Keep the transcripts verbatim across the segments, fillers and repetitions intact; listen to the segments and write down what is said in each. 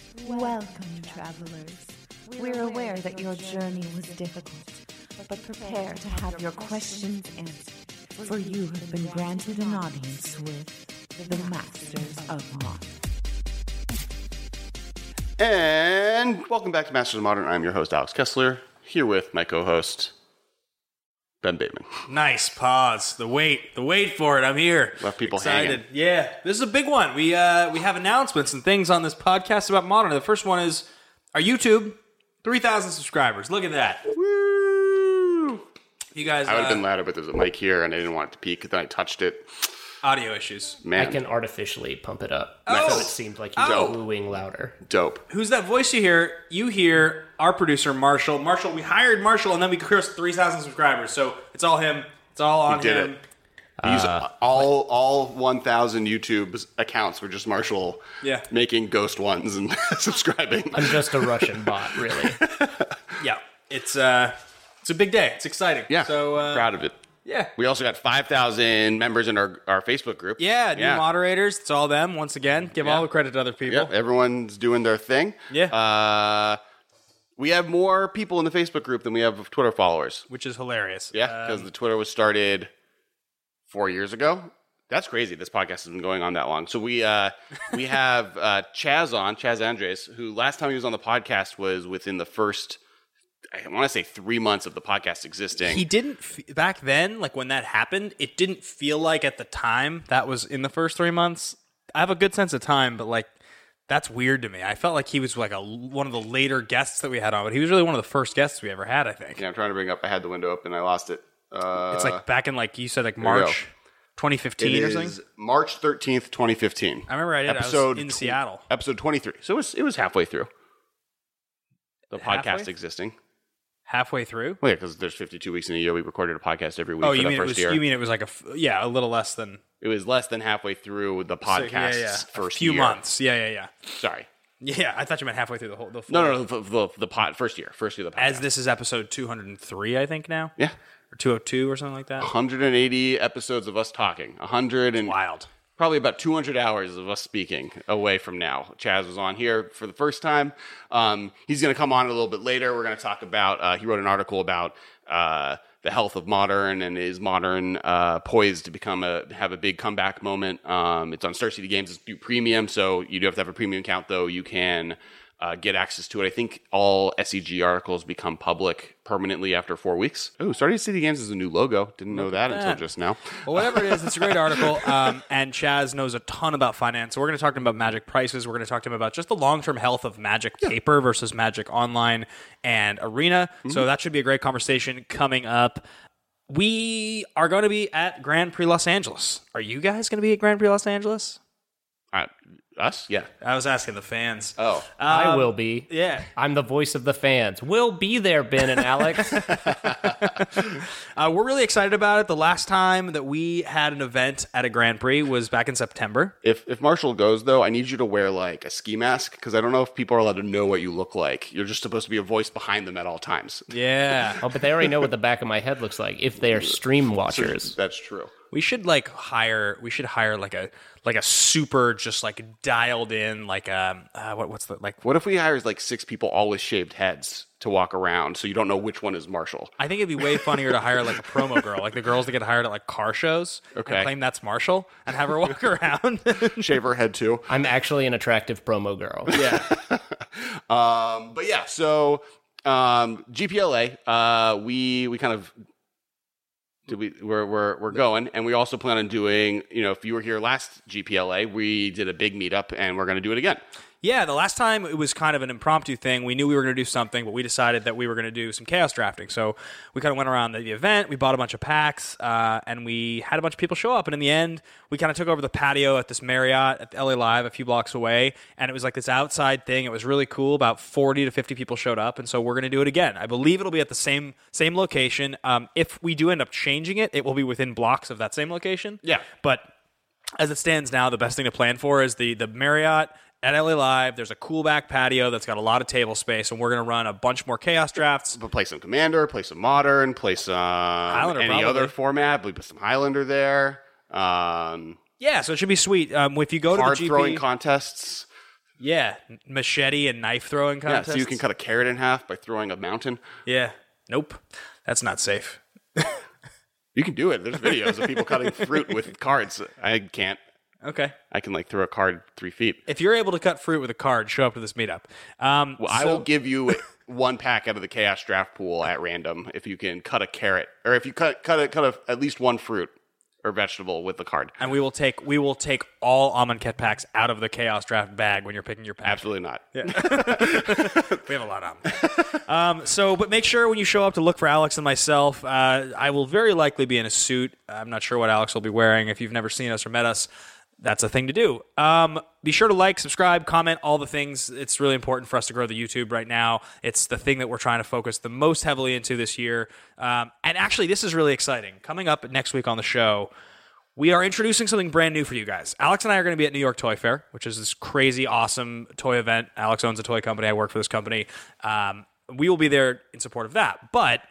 Welcome, travelers. We're aware that your journey was difficult, but prepare to have your questions answered, for you have been granted an audience with the Masters of Modern. And welcome back to Masters of Modern. I'm your host, Alex Kessler, here with my co-host, Ben Bateman. Nice pause. The wait. The wait for it. I'm here. Left people Excited. hanging. Yeah. This is a big one. We uh, we have announcements and things on this podcast about Modern. The first one is our YouTube. three thousand subscribers. Look at that. Woo! You guys... I would have uh, been louder, but there's a mic here, and I didn't want it to peak. Then I touched it. Audio issues. Man, I can artificially pump it up. Oh. So it seemed like you Oh. were wooing louder. dope. Who's that voice you hear? You hear our producer, Marshall. Marshall, we hired Marshall, and then we crossed three thousand subscribers. So it's all him. It's all on He did him. it. He's all all one thousand YouTube accounts were just Marshall Yeah. making ghost ones and subscribing. I'm just a Russian bot, really. Yeah. It's uh, it's a big day. It's exciting. Yeah, So, uh, proud of it. yeah. We also got five thousand members in our, our Facebook group. Yeah, new moderators. It's all them, once again. Give Yeah. all the credit to other people. Yep, everyone's doing their thing. Yeah. Uh, we have more people in the Facebook group than we have Twitter followers. Which is hilarious. Yeah, because Um, the Twitter was started four years ago. That's crazy. This podcast has been going on that long. So we uh, we have uh, Chaz on, Chaz Andres, who last time he was on the podcast was within the first, I want to say three months of the podcast existing. he didn't, f- back then, like when that happened, it didn't feel like at the time that was in the first three months. I have a good sense of time, but like, that's weird to me. I felt like he was like a one of the later guests that we had on, but he was really one of the first guests we ever had, I think. yeah, I'm trying to bring up. I had the window open. I lost it. Uh, It's like back in, like you said, like we March go. twenty it fifteen or is something. March thirteenth, twenty fifteen. I remember I did. Episode I was in tw- Seattle. Episode twenty-three. So it was, it was halfway through the podcast Halfway? existing. Halfway through? Well, yeah, because there's fifty-two weeks in a year. We recorded a podcast every week Oh, for you the mean, it first was, year. you mean it was like a, f- yeah, a little less than It was less than halfway through the so, podcast's yeah, yeah. first a few year. months. Yeah, yeah, yeah. Sorry. Yeah, I thought you meant halfway through the whole. The full, No, no, no, the, the, the pod, first year. First year of the podcast. As this is episode two hundred three, I think now, Yeah. or two hundred two or something like that. one hundred eighty episodes of us talking. one hundred and Wild. probably about two hundred hours of us speaking away from now. Chaz was on here for the first time. Um, he's going to come on a little bit later. We're going to talk about, uh, he wrote an article about uh, the health of Modern and is Modern uh, poised to become a, have a big comeback moment. Um, it's on Star City Games. It's new premium, so you do have to have a premium account, though. You can uh, get access to it. I think all S E G articles become public permanently after four weeks. Oh, Star City Games is a new logo. Didn't know that until that. just now. Well, whatever it is, it's a great article. Um, and Chaz knows a ton about finance. So we're going to talk to him about Magic prices. We're going to talk to him about just the long-term health of Magic paper versus Magic Online and Arena. Mm-hmm. So that should be a great conversation coming up. We are going to be at Grand Prix Los Angeles. Are you guys going to be at Grand Prix Los Angeles? Uh, us? Yeah. I was asking the fans. Oh. I will be. Yeah. I'm the voice of the fans. We'll be there, Ben and Alex. Uh, we're really excited about it. The last time that we had an event at a Grand Prix was back in September. If if Marshall goes, though, I need you to wear, like, a ski mask, because I don't know if people are allowed to know what you look like. You're just supposed to be a voice behind them at all times. Yeah. Oh, but they already know what the back of my head looks like if they're stream watchers. That's true. We should like hire. We should hire like a like a super just like dialed in like um uh, what what's the like. What if we hire, like, six people all with shaved heads to walk around so you don't know which one is Marshall? I think it'd be way funnier to hire like a promo girl, like the girls that get hired at like car shows, Okay. and claim that's Marshall and have her walk around. Shave her head, too. I'm actually an attractive promo girl. Yeah, Um, but, yeah, so um, G P L A, uh, we we kind of... Did we, we're, we're, we're going, and we also plan on doing, you know, if you were here last G P L A, we did a big meetup, and we're going to do it again. yeah. The last time it was kind of an impromptu thing. We knew we were going to do something, but we decided that we were going to do some chaos drafting. So we kind of went around the event. We bought a bunch of packs, uh, and we had a bunch of people show up. And in the end, we kind of took over the patio at this Marriott at L A Live, a few blocks away, and it was like this outside thing. It was really cool. About forty to fifty people showed up, and so we're going to do it again. I believe it'll be at the same same location. Um, if we do end up changing it, it will be within blocks of that same location. Yeah. But as it stands now, the best thing to plan for is the the Marriott at L A Live. There's a cool back patio that's got a lot of table space, and we're going to run a bunch more chaos drafts. We'll play some Commander, play some Modern, play some Highlander, any probably. other format. We put some Highlander there. Um, Yeah, so it should be sweet. Um, if you go to the card G P, throwing contests. Yeah, machete and knife throwing Yeah, contest. so you can cut a carrot in half by throwing a mountain. Yeah. Nope. That's not safe. You can do it. There's videos of people cutting fruit with cards. I can't. Okay. I can like throw a card three feet. If you're able to cut fruit with a card, show up to this meetup. Um, Well, I so- will give you one pack out of the Chaos Draft pool at random if you can cut a carrot, or if you cut cut a, cut a, at least one fruit or vegetable with the card. And we will take we will take all Amonkhet packs out of the Chaos Draft bag when you're picking your pack. Absolutely not. We have a lot of them. um, so, but make sure when you show up to look for Alex and myself. Uh, I will very likely be in a suit. I'm not sure what Alex will be wearing. If you've never seen us or met us, that's a thing to do. Um, be sure to like, subscribe, comment, all the things. It's really important for us to grow the YouTube right now. It's the thing that we're trying to focus the most heavily into this year. Um, and actually, this is really exciting. Coming up next week on the show, we are introducing something brand new for you guys. Alex and I are going to be at New York Toy Fair, which is this crazy, awesome toy event. Alex owns a toy company. I work for this company. Um, we will be there in support of that. But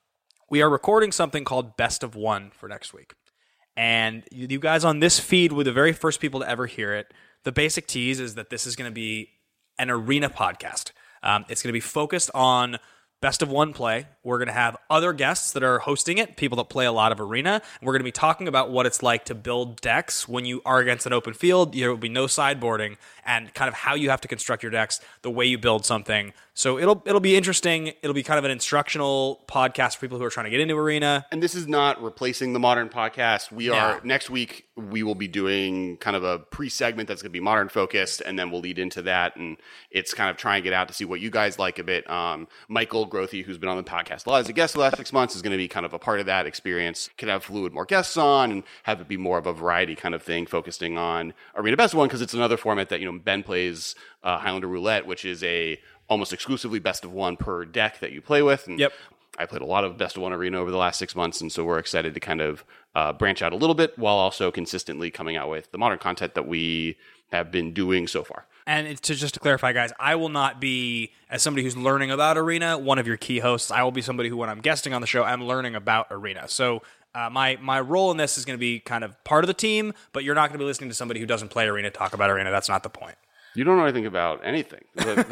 we are recording something called Best of One for next week. And you guys on this feed were the very first people to ever hear it. The basic tease is that this is going to be an arena podcast. Um, it's going to be focused on Best of One play. We're going to have other guests that are hosting it, people that play a lot of arena. And we're going to be talking about what it's like to build decks when you are against an open field. There will be no sideboarding, and kind of how you have to construct your decks, the way you build something. So it'll it'll be interesting. It'll be kind of an instructional podcast for people who are trying to get into arena. And this is not replacing the Modern podcast. We No. are next week. We will be doing kind of a pre-segment that's going to be Modern focused, and then we'll lead into that. And it's kind of trying to get out to see what you guys like a bit. Um, Michael Grothy, who's been on the podcast a lot as a guest the last six months, is going to be kind of a part of that experience. Could have Fluid more guests on and have it be more of a variety kind of thing, focusing on Arena Best of One, because it's another format that, you know, Ben plays uh, Highlander Roulette, which is a almost exclusively best of one per deck that you play with. And Yep. I played a lot of best of one arena over the last six months, and so we're excited to kind of uh, branch out a little bit while also consistently coming out with the Modern content that we have been doing so far. And it's to just to clarify, guys, I will not be, as somebody who's learning about arena, one of your key hosts. I will be somebody who, when I'm guesting on the show, I'm learning about arena. So uh, my my role in this is going to be kind of part of the team, but you're not going to be listening to somebody who doesn't play arena talk about arena. That's not the point. You don't know anything about anything.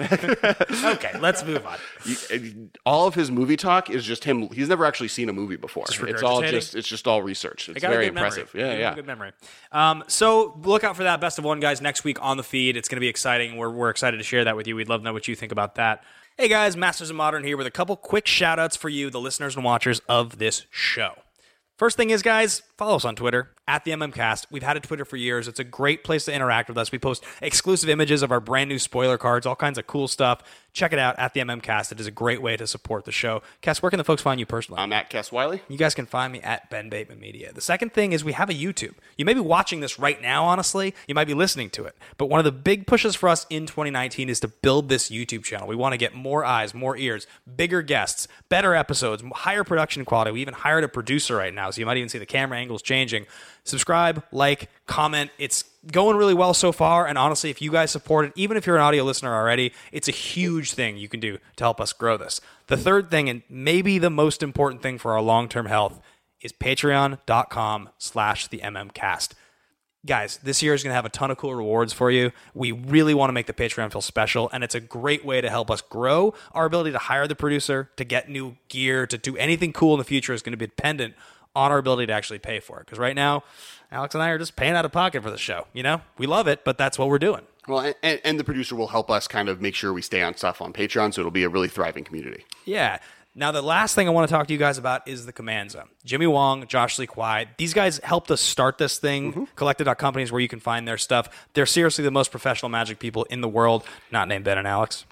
Okay, let's move on. You- all of his movie talk is just him. He's never actually seen a movie before. Just It's all regurgitating? just it's just all research. I It's got a very good memory. impressive. I Yeah, got a yeah. Good memory. Um, so look out for that Best of One, guys, next week on the feed. It's going to be exciting. We're, we're excited to share that with you. We'd love to know what you think about that. Hey, guys, Masters of Modern here with a couple quick shout-outs for you, the listeners and watchers of this show. First thing is, guys, follow us on Twitter, at the MMCast. We've had a Twitter for years. It's a great place to interact with us. We post exclusive images of our brand new spoiler cards, all kinds of cool stuff. Check it out, at the MMCast. It is a great way to support the show. Cass, where can the folks find you personally? I'm at Cass Wiley. You guys can find me at Ben Bateman Media. The second thing is we have a YouTube. You may be watching this right now, honestly. You might be listening to it. But one of the big pushes for us in twenty nineteen is to build this YouTube channel. We want to get more eyes, more ears, bigger guests, better episodes, higher production quality. We even hired a producer right now, so you might even see the camera angles changing. Subscribe, like, comment. It's going really well so far, and honestly, if you guys support it, even if you're an audio listener already, it's a huge thing you can do to help us grow this. The third thing, and maybe the most important thing for our long-term health, is patreon.com slash the mmcast. Guys, this year is going to have a ton of cool rewards for you. We really want to make the Patreon feel special, and it's a great way to help us grow. Our ability to hire the producer, to get new gear, to do anything cool in the future is going to be dependent on our ability to actually pay for it. Because right now, Alex and I are just paying out of pocket for the show. You know, we love it, but that's what we're doing. Well, and, and the producer will help us kind of make sure we stay on stuff on Patreon, so it'll be a really thriving community. Yeah. Now, the last thing I want to talk to you guys about is the Command Zone. Jimmy Wong, Josh Lee Kwai, these guys helped us start this thing. Mm-hmm. Collected dot company is where you can find their stuff. They're seriously the most professional Magic people in the world, not named Ben and Alex.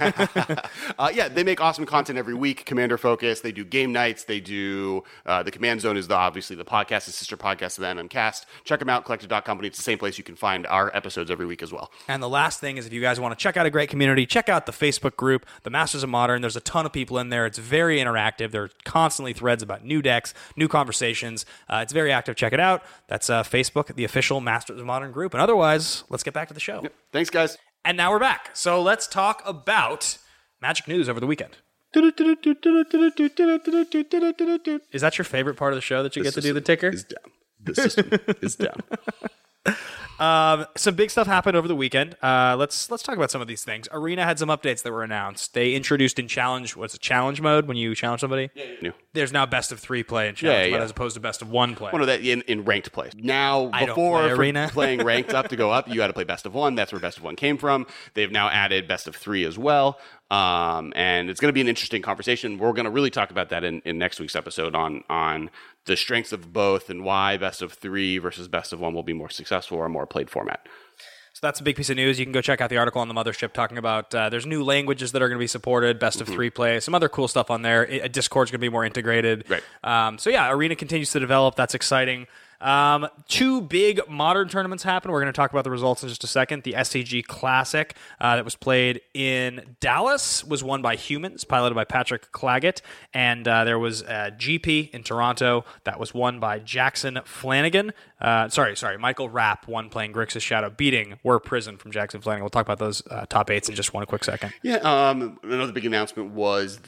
uh, yeah, they make awesome content every week. Commander Focus. They do game nights. They do uh, the Command Zone is the obviously the podcast, the sister podcast of the MMCast. Check them out. Collected dot company. It's the same place you can find our episodes every week as well. And the last thing is, if you guys want to check out a great community, check out the Facebook group, the Masters of Modern. There's a ton of people in there. It's very interactive. There are constantly threads about new decks, new conversations. Uh, it's very active. Check it out. That's uh, Facebook, the official Masters of Modern group. And otherwise, let's get back to the show. Yep. Thanks, guys. And now we're back. So let's talk about Magic news over the weekend. Is that your favorite part of the show, that you The get to do the ticker? Is down. The system is down. Um, some big stuff happened over the weekend. Uh, let's let's talk about some of these things. Arena had some updates that were announced. They introduced in challenge, what's it, challenge mode when you challenge somebody? Yeah, yeah. There's now best of three play in challenge Yeah, mode yeah. as opposed to best of one play. One of that in, in ranked play. Now, I don't before play for Arena. playing ranked up to go up, you had to play best of one. That's where best of one came from. They've now added best of three as well. Um, and it's going to be an interesting conversation. We're going to really talk about that in, in next week's episode on on the strengths of both and why best of three versus best of one will be more successful or a more played format. So that's a big piece of news. You can go check out the article on the Mothership talking about uh, there's new languages that are going to be supported, best of mm-hmm. three play, some other cool stuff on there. It, Discord's going to be more integrated. Right. Um, so yeah, Arena continues to develop. That's exciting. Um, two big modern tournaments happen. We're going to talk about the results in just a second. The S C G Classic uh, that was played in Dallas was won by Humans, piloted by Patrick Claggett, and uh, there was a G P in Toronto that was won by Jackson Flanagan. Uh, sorry, sorry, Michael Rapp won playing Grixis Shadow, beating Were Prison from Jackson Flanagan. We'll talk about those uh, top eights in just one quick second. Yeah, um, another big announcement was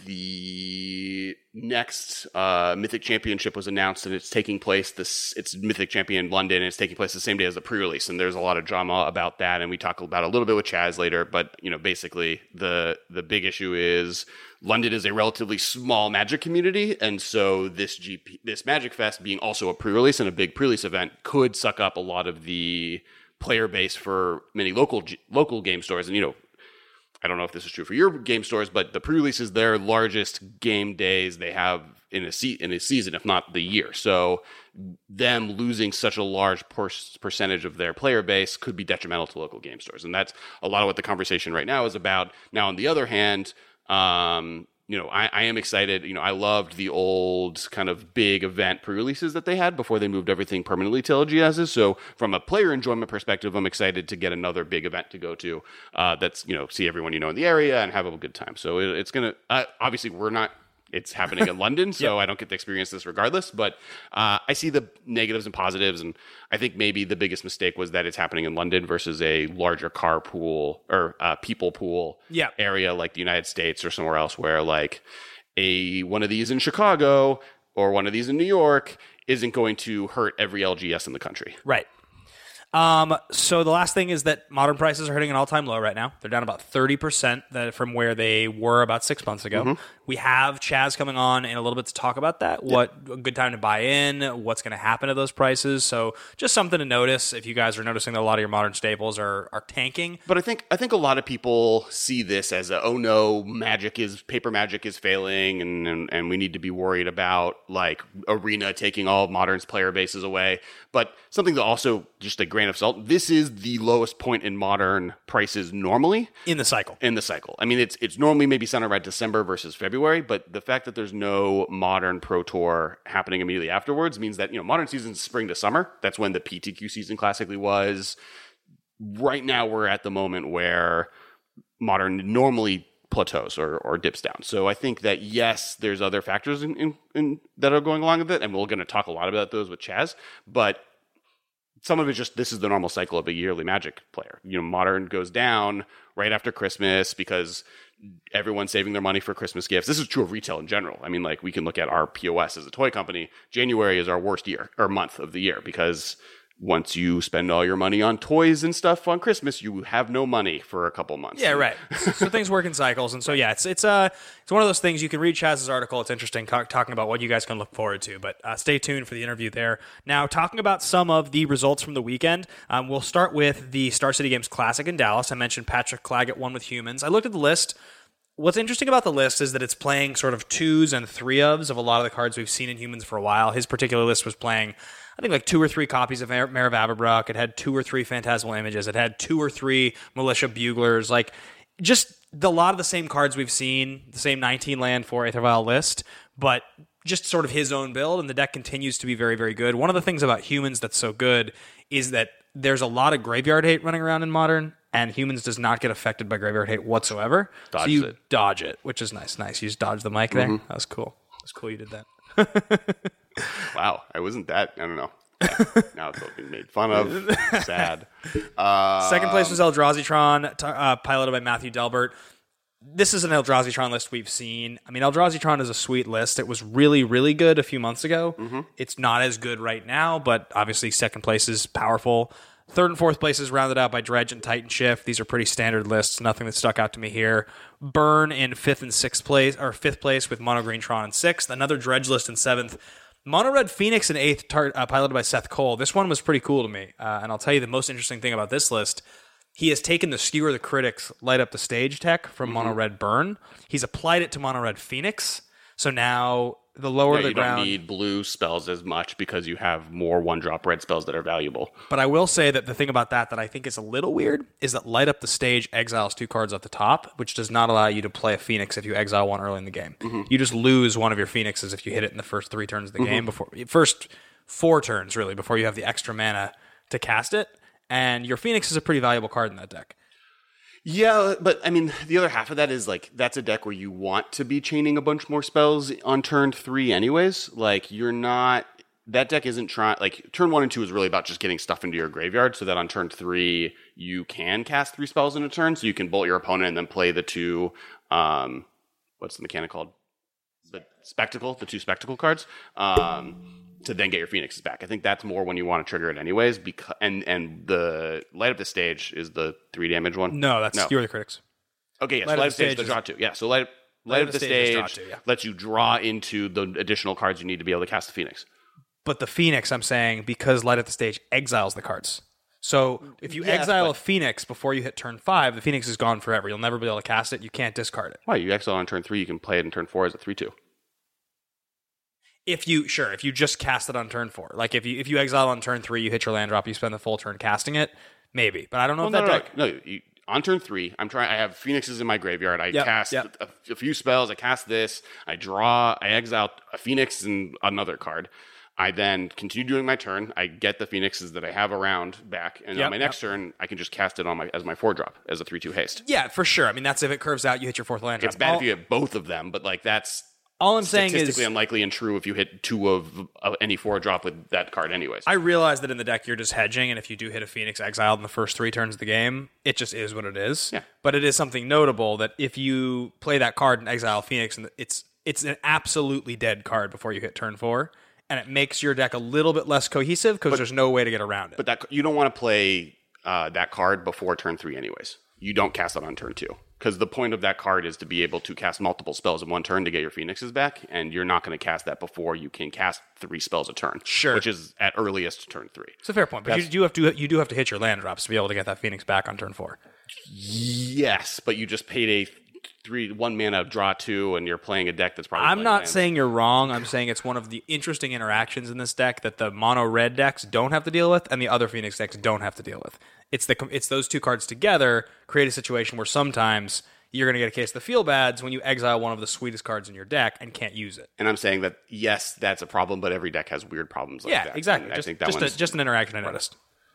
the next uh, Mythic Championship was announced, and it's taking place this. It's Mythic Champion London, and it's taking place the same day as the pre-release. And there's a lot of drama about that, and we talk about it a little bit with Chaz later. But you know, basically, the the big issue is London is a relatively small Magic community, and so this G P, this Magic Fest being also a pre-release and a big pre-release event could suck up a lot of the player base for many local local game stores. And you know, I don't know if this is true for your game stores, but the pre-release is their largest game days they have in a se- in a season, if not the year. So them losing such a large per- percentage of their player base could be detrimental to local game stores, and that's a lot of what the conversation right now is about. Now, on the other hand, um, you know, I, I am excited. You know, I loved the old kind of big event pre-releases that they had before they moved everything permanently to L G S's. So from a player enjoyment perspective, I'm excited to get another big event to go to uh, that's, you know, see everyone you know in the area and have a good time. So it, it's going to, uh, obviously we're not, it's happening in London, so yep. I don't get to experience this regardless. But uh, I see the negatives and positives, and I think maybe the biggest mistake was that it's happening in London versus a larger car pool or uh, people pool yeah. area like the United States or somewhere else, where like a one of these in Chicago or one of these in New York isn't going to hurt every L G S in the country. Right. Um, so the last thing is that modern prices are hitting an all-time low right now. They're down about thirty percent from where they were about six months ago. Mm-hmm. We have Chaz coming on in a little bit to talk about that. Yep. What a good time to buy in, what's going to happen to those prices. So just something to notice if you guys are noticing that a lot of your modern staples are, are tanking. But I think I think a lot of people see this as a, oh no, Magic is paper Magic is failing, and, and, and we need to be worried about like Arena taking all of Modern's player bases away. But something to also just a grain of salt, this is the lowest point in Modern prices normally. In the cycle. In the cycle. I mean, it's it's normally maybe centered around December versus February, but the fact that there's no Modern Pro Tour happening immediately afterwards means that, you know, Modern season's spring to summer. That's when the P T Q season classically was. Right now, we're at the moment where Modern normally plateaus or, or dips down. So I think that, yes, there's other factors in, in, in that are going along with it, and we're going to talk a lot about those with Chaz, but some of it just, this is the normal cycle of a yearly Magic player. You know, Modern goes down right after Christmas because everyone's saving their money for Christmas gifts. This is true of retail in general. I mean, like, we can look at our P O S as a toy company. January is our worst year or month of the year because once you spend all your money on toys and stuff on Christmas, you have no money for a couple months. Yeah, right. So things work in cycles, and so yeah, it's it's uh it's one of those things. You can read Chaz's article; it's interesting talk, talking about what you guys can look forward to. But uh, stay tuned for the interview there. Now, talking about some of the results from the weekend, um, we'll start with the Star City Games Classic in Dallas. I mentioned Patrick Claggett won with Humans. I looked at the list. What's interesting about the list is that it's playing sort of twos and three ofs of a lot of the cards we've seen in Humans for a while. His particular list was playing, I think, like two or three copies of Mare of Aberbrook. It had two or three Phantasmal Images. It had two or three Militia Buglers. Like, just the, a lot of the same cards we've seen, the same nineteen land for Aether Vial list, but just sort of his own build, and the deck continues to be very, very good. One of the things about Humans that's so good is that there's a lot of graveyard hate running around in Modern, and Humans does not get affected by graveyard hate whatsoever. Dodges so you it. dodge it, which is nice. Nice. You just dodge the mic there. Mm-hmm. That was cool. That was cool you did that. Wow. I wasn't that, I don't know. Now it's all being made fun of. Sad. Uh, Second place was Eldrazi-tron, t- uh, piloted by Matthew Delbert. This is an Eldrazi-tron list we've seen. I mean, Eldrazi-tron is a sweet list. It was really, really good a few months ago. Mm-hmm. It's not as good right now, but obviously second place is powerful. Third and fourth place is rounded out by Dredge and Titan Shift. These are pretty standard lists. Nothing that stuck out to me here. Burn in fifth and sixth place, or fifth place with Mono Green Tron in sixth. Another Dredge list in seventh. Mono Red Phoenix in eighth, tar- uh, piloted by Seth Cole. This one was pretty cool to me. Uh, and I'll tell you the most interesting thing about this list. He has taken the Skewer the Critics Light Up the Stage tech from mm-hmm. Mono Red Burn. He's applied it to Mono Red Phoenix. So now the lower yeah, the you ground. You don't need blue spells as much because you have more one-drop red spells that are valuable. But I will say that the thing about that that I think is a little weird is that Light Up the Stage exiles two cards at the top, which does not allow you to play a Phoenix if you exile one early in the game. Mm-hmm. You just lose one of your Phoenixes if you hit it in the first three turns of the mm-hmm. game, before first four turns, really, before you have the extra mana to cast it. And your Phoenix is a pretty valuable card in that deck. Yeah, but I mean, the other half of that is like that's a deck where you want to be chaining a bunch more spells on turn three, anyways. Like you're not that deck isn't trying. Like turn one and two is really about just getting stuff into your graveyard, so that on turn three you can cast three spells in a turn, so you can bolt your opponent and then play the two. Um, what's the mechanic called? The spectacle, the two spectacle cards. Um, to then get your Phoenixes back. I think that's more when you want to trigger it anyways. Because and and the Light Up the Stage is the three damage one. No, that's no. Skewer the Critics. Okay, yes, Light, Light Up the Stage, the draw two. Yeah, so Light, Light, Light Up the Stage, stage two, yeah. lets you draw into the additional cards you need to be able to cast the Phoenix. But the Phoenix, I'm saying, because Light Up the Stage exiles the cards. So if you yes, exile but, a Phoenix before you hit turn five, the Phoenix is gone forever. You'll never be able to cast it. You can't discard it. Why? You exile on turn three, you can play it in turn four as a three two. If you sure, if you just cast it on turn four, like if you if you exile on turn three, you hit your land drop, you spend the full turn casting it, maybe. But I don't know well, if no, that deck. No, no, no. You, on turn three, I'm trying. I have Phoenixes in my graveyard. I yep, cast yep. A, a few spells. I cast this. I draw. I exile a Phoenix and another card. I then continue doing my turn. I get the Phoenixes that I have around back, and yep, on my next yep. turn, I can just cast it on my as my four drop as a three two haste. Yeah, for sure. I mean, that's if it curves out, you hit your fourth land drop. It's bad All, if you get both of them, but like that's. All I'm saying is statistically unlikely and true if you hit two of uh, any four drop with that card anyways. I realize that in the deck you're just hedging, and if you do hit a Phoenix exiled in the first three turns of the game, it just is what it is. Yeah. But it is something notable that if you play that card and exile Phoenix, and it's it's an absolutely dead card before you hit turn four, and it makes your deck a little bit less cohesive because there's no way to get around it. But that you don't want to play uh, that card before turn three anyways. You don't cast it on turn two. Because the point of that card is to be able to cast multiple spells in one turn to get your Phoenixes back, and you're not going to cast that before you can cast three spells a turn. Sure. Which is at earliest turn three. It's a fair point, but you do have to you do have to hit your land drops to be able to get that Phoenix back on turn four. Yes, but you just paid a three one mana draw two, and you're playing a deck that's probably. I'm not lands. saying you're wrong. I'm saying it's one of the interesting interactions in this deck that the mono red decks don't have to deal with, and the other Phoenix decks don't have to deal with. It's the it's those two cards together create a situation where sometimes you're going to get a case of the feel bads when you exile one of the sweetest cards in your deck and can't use it. And I'm saying that, yes, that's a problem, but every deck has weird problems like yeah, that. Yeah, exactly. And just, I think that just, one's... a, just an interaction I noticed.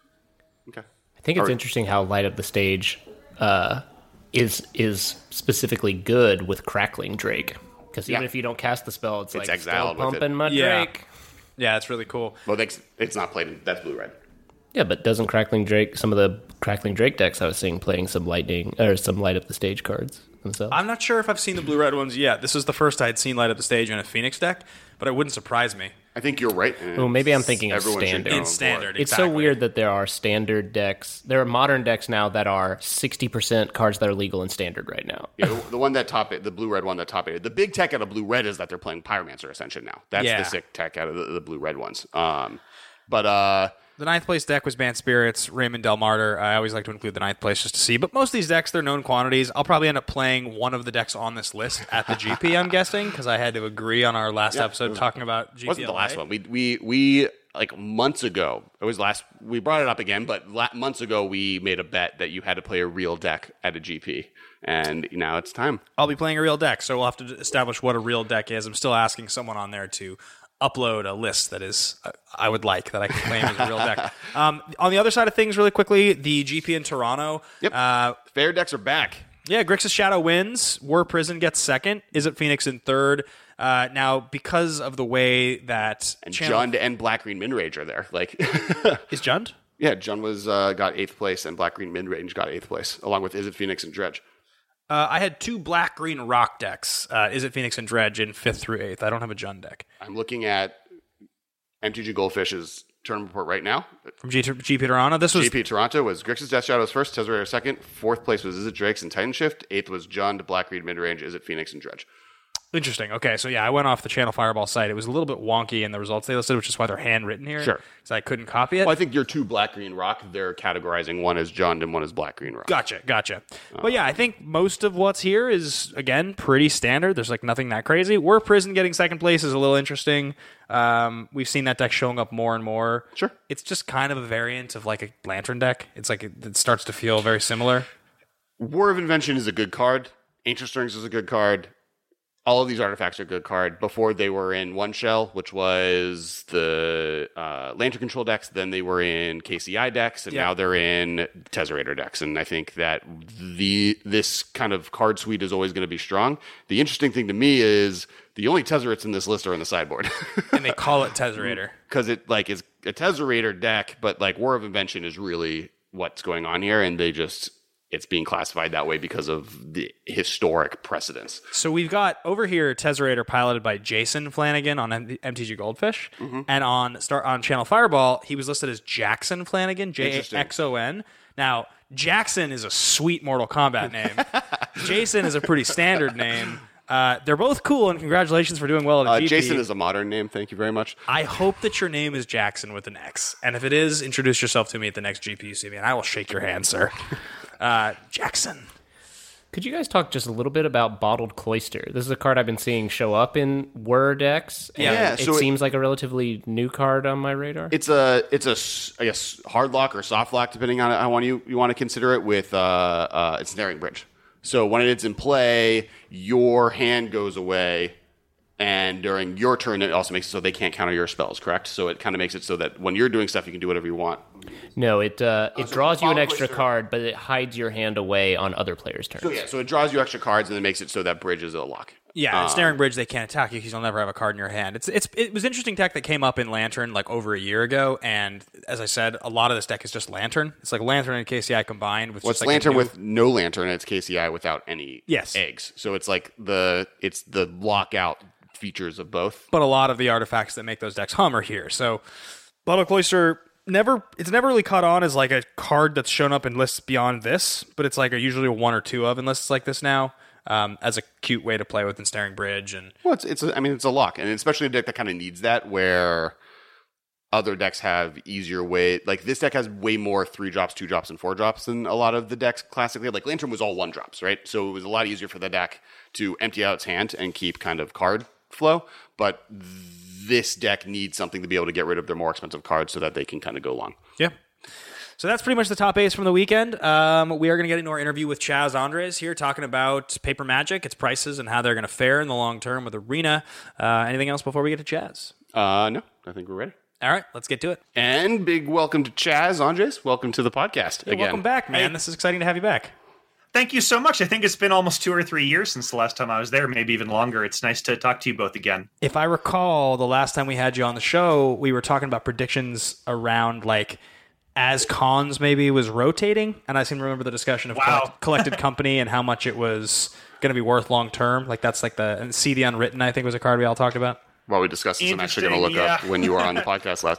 Okay. I think it's right. interesting how Light Up the Stage uh, is is specifically good with Crackling Drake. Because even yeah. if you don't cast the spell, it's, it's like exiled still pumping it. my yeah. Drake. Yeah, it's really cool. Well, it's, it's not played. In, that's blue-red. Yeah, but doesn't Crackling Drake, some of the Crackling Drake decks I was seeing playing some lightning or some Light Up the Stage cards themselves? I'm not sure if I've seen the blue red ones yet. This is the first I'd seen Light Up the Stage in a Phoenix deck, but it wouldn't surprise me. I think you're right. Well, maybe I'm thinking of standard. In standard, It's exactly. so weird that there are standard decks. There are modern decks now that are sixty percent cards that are legal in standard right now. Yeah, the, the one that top it, the blue-red one that top it. The big tech out of blue-red is that they're playing Pyromancer Ascension now. That's yeah. the sick tech out of the, the blue-red ones. Um, but... uh The ninth place deck was Banned Spirits, Raymond Del Martyr. I always like to include the ninth place just to see. But most of these decks, they're known quantities. I'll probably end up playing one of the decks on this list at the G P, I'm guessing, because I had to agree on our last yeah, episode was, talking about G P L A. Wasn't the last one. We, we, we like, months ago, it was last, we brought it up again, but la- months ago, we made a bet that you had to play a real deck at a G P. And now it's time. I'll be playing a real deck, so we'll have to establish what a real deck is. I'm still asking someone on there to upload a list that is uh, I would like that I can claim as a real deck. Um, on the other side of things, really quickly, the G P in Toronto. Yep. Uh, Fair decks are back. Yeah, Grixis Shadow wins. War Prison gets second. Is it Phoenix in third? Uh, now, because of the way that and channel- Jund and Black Green Midrange are there. Like, is Jund? Yeah, Jund was uh, got eighth place, and Black Green Midrange got eighth place, along with Is It Phoenix and Dredge. Uh, I had two black green rock decks. Uh, Is It Phoenix and Dredge in fifth through eighth. I don't have a Jund deck. I'm looking at M T G Goldfish's tournament report right now. From G- GP Toronto. This was G P Toronto was Grixis Death Shadows first, Tezzerator second. Fourth place was Izzet Drakes and Titan Shift. Eighth was Jund, Blackreed Midrange, Izzet Phoenix, and Dredge. interesting. Okay, so yeah, I went off the Channel Fireball site. It was a little bit wonky in the results they listed, which is why they're handwritten here. Sure. So I couldn't copy it. Well, I think your two Black-Green Rock, they're categorizing one as Jund and one as Black-Green Rock. Gotcha, gotcha. But yeah, I think most of what's here is, again, pretty standard. There's like nothing that crazy. War Prison getting second place is a little interesting. Um, we've seen that deck showing up more and more. Sure. It's just kind of a variant of like a Lantern deck. It's like it, it starts to feel very similar. War of Invention is a good card. Ancient Strings is a good card. All of these artifacts are a good card. Before they were in One Shell, which was the uh, Lantern Control decks. Then they were in K C I decks, and Yeah. now they're in Tezzerator decks. And I think that the this kind of card suite is always going to be strong. The interesting thing to me is the only Tezzerates in this list are in the sideboard. And they call it Tezzerator. Because it like is a Tezzerator deck, but like War of Invention is really what's going on here, and they just it's being classified that way because of the historic precedence. So we've got over here Tezzerator piloted by Jason Flanagan on M- MTG Goldfish, Mm-hmm. and on start on Channel Fireball he was listed as Jackson Flanagan, J A Interesting. X O N. Now Jackson is a sweet Mortal Kombat name. Jason is a pretty standard name. Uh, they're both cool, and congratulations for doing well at a Uh, G P. Jason is a modern name. Thank you very much. I hope that your name is Jackson with an X, and if it is, introduce yourself to me at the next G P you see me, and I will shake your hand, sir. Uh, Jackson. Could you guys talk just a little bit about Bottled Cloister? This is a card I've been seeing show up in Whir decks. and Yeah, it so it- seems like a relatively new card on my radar. It's a it's a s- I guess hard lock or soft lock depending on how you you want to consider it. With uh, uh, it's Snaring Bridge. So when it's in play, your hand goes away, and during your turn, it also makes it so they can't counter your spells. Correct? So it kind of makes it so that when you're doing stuff, you can do whatever you want. no, it uh, it so draws you an Bottled extra Cloister- card, but it hides your hand away on other players' turns. So yeah, so it draws you extra cards and then makes it so that bridge is a lock. Yeah, and Um, Snaring Bridge, they can't attack you because you'll never have a card in your hand. It's it's it was interesting tech that came up in Lantern like over a year ago, and as I said, a lot of this deck is just Lantern. It's like Lantern and K C I combined with What's just like a Lantern new- with no Lantern, and it's K C I without any Yes. eggs. So it's like the it's the lockout features of both. but a lot of the artifacts that make those decks hum are here. So Bottle Cloister never it's never really caught on as like a card that's shown up in lists beyond this, but it's like a usually a one or two of in lists like this now. Um, as a cute way to play with Ensnaring Bridge, and Well, it's, it's a, I mean, it's a lock, and especially a deck that kind of needs that, where other decks have easier way. Like this deck has way more three drops, two drops, and four drops than a lot of the decks classically. Like Lantern was all one drops, right? So it was a lot easier for the deck to empty out its hand and keep kind of card flow. But this deck needs something to be able to get rid of their more expensive cards so that they can kind of go long. yeah. So that's pretty much the top ace from the weekend. Um, we are going to get into our interview with Chaz Andres here, talking about Paper Magic, its prices, and how they're going to fare in the long term with Arena. Uh, anything else before we get to Chaz? Uh, no, I think we're ready. All right, let's get to it. And big welcome to Chaz Andres. Welcome to the podcast Hey, again. welcome back, man. Hey. This is exciting to have you back. Thank you so much. I think it's been almost two or three years since the last time I was there, maybe even longer. It's nice to talk to you both again. If I recall, the last time we had you on the show, we were talking about predictions around like as cons maybe was rotating, and I seem to remember the discussion of Wow. collect- collected company and how much it was going to be worth long term. Like that's like the and See the Unwritten, I think was a card we all talked about. While we discuss this, I'm actually going to look Interesting, up when you were on the podcast last.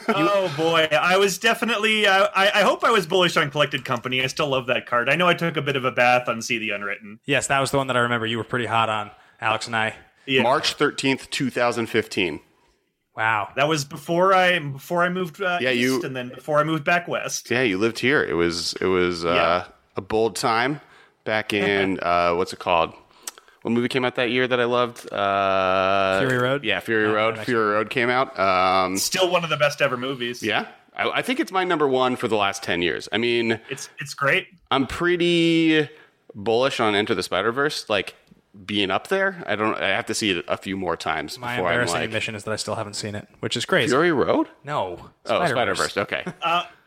Oh boy, I was definitely. Uh, I, I hope I was bullish on Collected Company. I still love that card. I know I took a bit of a bath on See the Unwritten. Yes, that was the one that I remember you were pretty hot on, Alex and I. Yeah, March thirteenth, twenty fifteen. Wow. that was before I before I moved uh, Yeah, east, you- and then before I moved back west. Yeah, you lived here. It was it was uh, Yeah. a bold time back in uh, what's it called? What movie came out that year that I loved? Uh, Fury Road? Yeah, Fury No, Road. next Fury Road came out. Um, Still one of the best ever movies. yeah, I, I think it's my number one for the last ten years. I mean, It's it's great. I'm pretty bullish on Enter the Spider-Verse, like being up there. I don't. I have to see it a few more times My before I'm embarrassing like admission is that I still haven't seen it, which is crazy. Fury Road. No. Oh, Spider-Verse. Okay. Uh,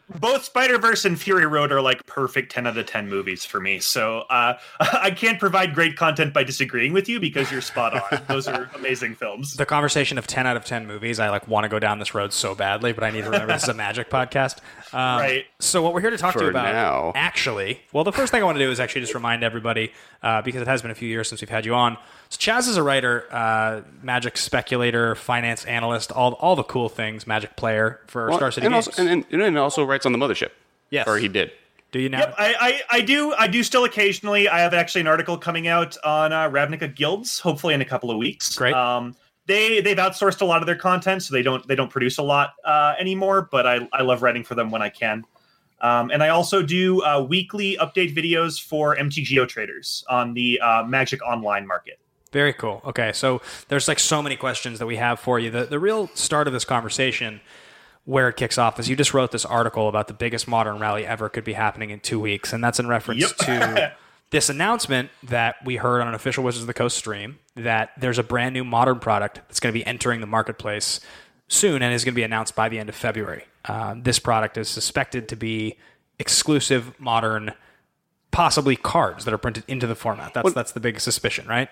both Spider-Verse and Fury Road are like perfect ten out of ten movies for me. So uh, I can't provide great content by disagreeing with you because you're spot on. Those are amazing films. The conversation of ten out of ten movies, I like want to go down this road so badly, but I need to remember this is a Magic podcast. Um, right. So what we're here to talk For to you about, now. actually, well, the first thing I want to do is actually just remind everybody, uh, because it has been a few years since we've had you on. So Chaz is a writer, uh, Magic speculator, finance analyst, all all the cool things, Magic player for Well, Star City and Games. also, and, and, and also writes on the Mothership. Yes. Or he did. Do you now? Yep, I, I, I do. I do still occasionally. I have actually an article coming out on uh, Ravnica Guilds, hopefully in a couple of weeks. Great. Um, they they've outsourced a lot of their content, so they don't they don't produce a lot uh, anymore. But I I love writing for them when I can. Um, and I also do uh, weekly update videos for M T G O traders on the uh, Magic Online market. Very cool. Okay, so there's like so many questions that we have for you. The the real start of this conversation, where it kicks off, is you just wrote this article about the biggest Modern rally ever could be happening in two weeks, and that's in reference Yep. to this announcement that we heard on an official Wizards of the Coast stream that there's a brand new Modern product that's going to be entering the marketplace soon and is going to be announced by the end of February. Uh, this product is suspected to be exclusive Modern, possibly cards that are printed into the format. That's that's the big suspicion, right?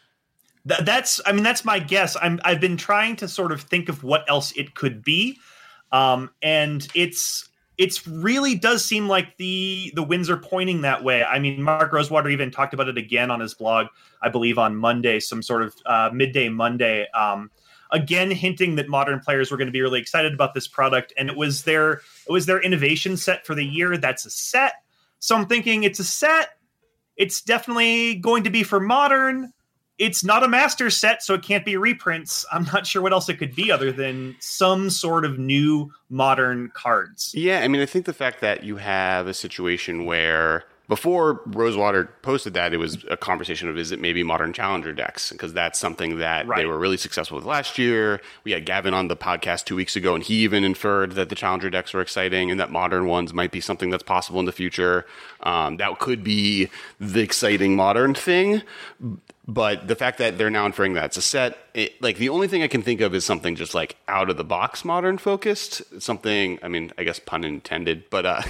Th- that's I mean that's my guess. I'm I've been trying to sort of think of what else it could be, um, and it's it's really does seem like the the winds are pointing that way. I mean, Mark Rosewater even talked about it again on his blog, I believe on Monday, some sort of uh, midday Monday. Um, again, hinting that Modern players were going to be really excited about this product, and it was their it was their innovation set for the year. That's a set, so I'm thinking it's a set. It's definitely going to be for Modern. It's not a master set, so it can't be reprints. I'm not sure what else it could be other than some sort of new Modern cards. Yeah, I mean, I think the fact that you have a situation where before Rosewater posted that, it was a conversation of, is it maybe Modern Challenger decks? Because that's something that Right. they were really successful with last year. We had Gavin on the podcast two weeks ago, and he even inferred that the Challenger decks were exciting and that Modern ones might be something that's possible in the future. Um, that could be the exciting Modern thing. But the fact that they're now inferring that it's a set, it, like the only thing I can think of is something just like out of the box Modern focused. Something, I mean, I guess pun intended, but uh,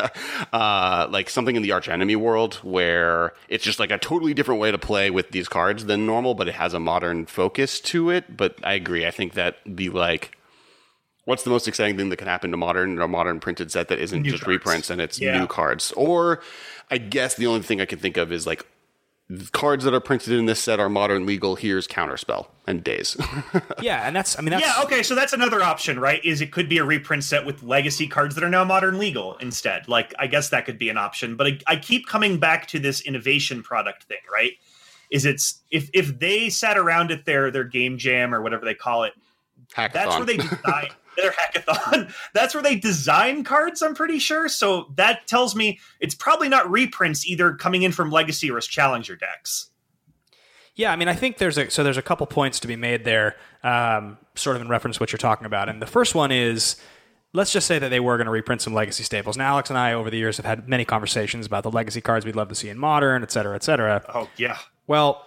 uh, like something in the Arch Enemy world where it's just like a totally different way to play with these cards than normal, but it has a Modern focus to it. But I agree. I think that the like, what's the most exciting thing that can happen to Modern, a Modern printed set that isn't New just cards. reprints and it's Yeah. new cards? Or I guess the only thing I can think of is like, the cards that are printed in this set are Modern legal. Here's Counterspell and Days. Yeah, and that's I mean that's Yeah, okay, so that's another option, right? Is it could be a reprint set with legacy cards that are now Modern legal instead. Like, I guess that could be an option. But I, I keep coming back to this innovation product thing, right? Is it's if if they sat around at their their game jam or whatever they call it, Hackathon. that's where they design their hackathon. That's where they design cards, I'm pretty sure. So that tells me it's probably not reprints either coming in from legacy or as challenger decks. Yeah, I mean, I think there's a so there's a couple points to be made there, um, sort of in reference to what you're talking about. And the first one is, let's just say that they were going to reprint some legacy staples. Now, Alex and I, over the years, have had many conversations about the legacy cards we'd love to see in Modern, et cetera, et cetera. Oh, yeah. Well,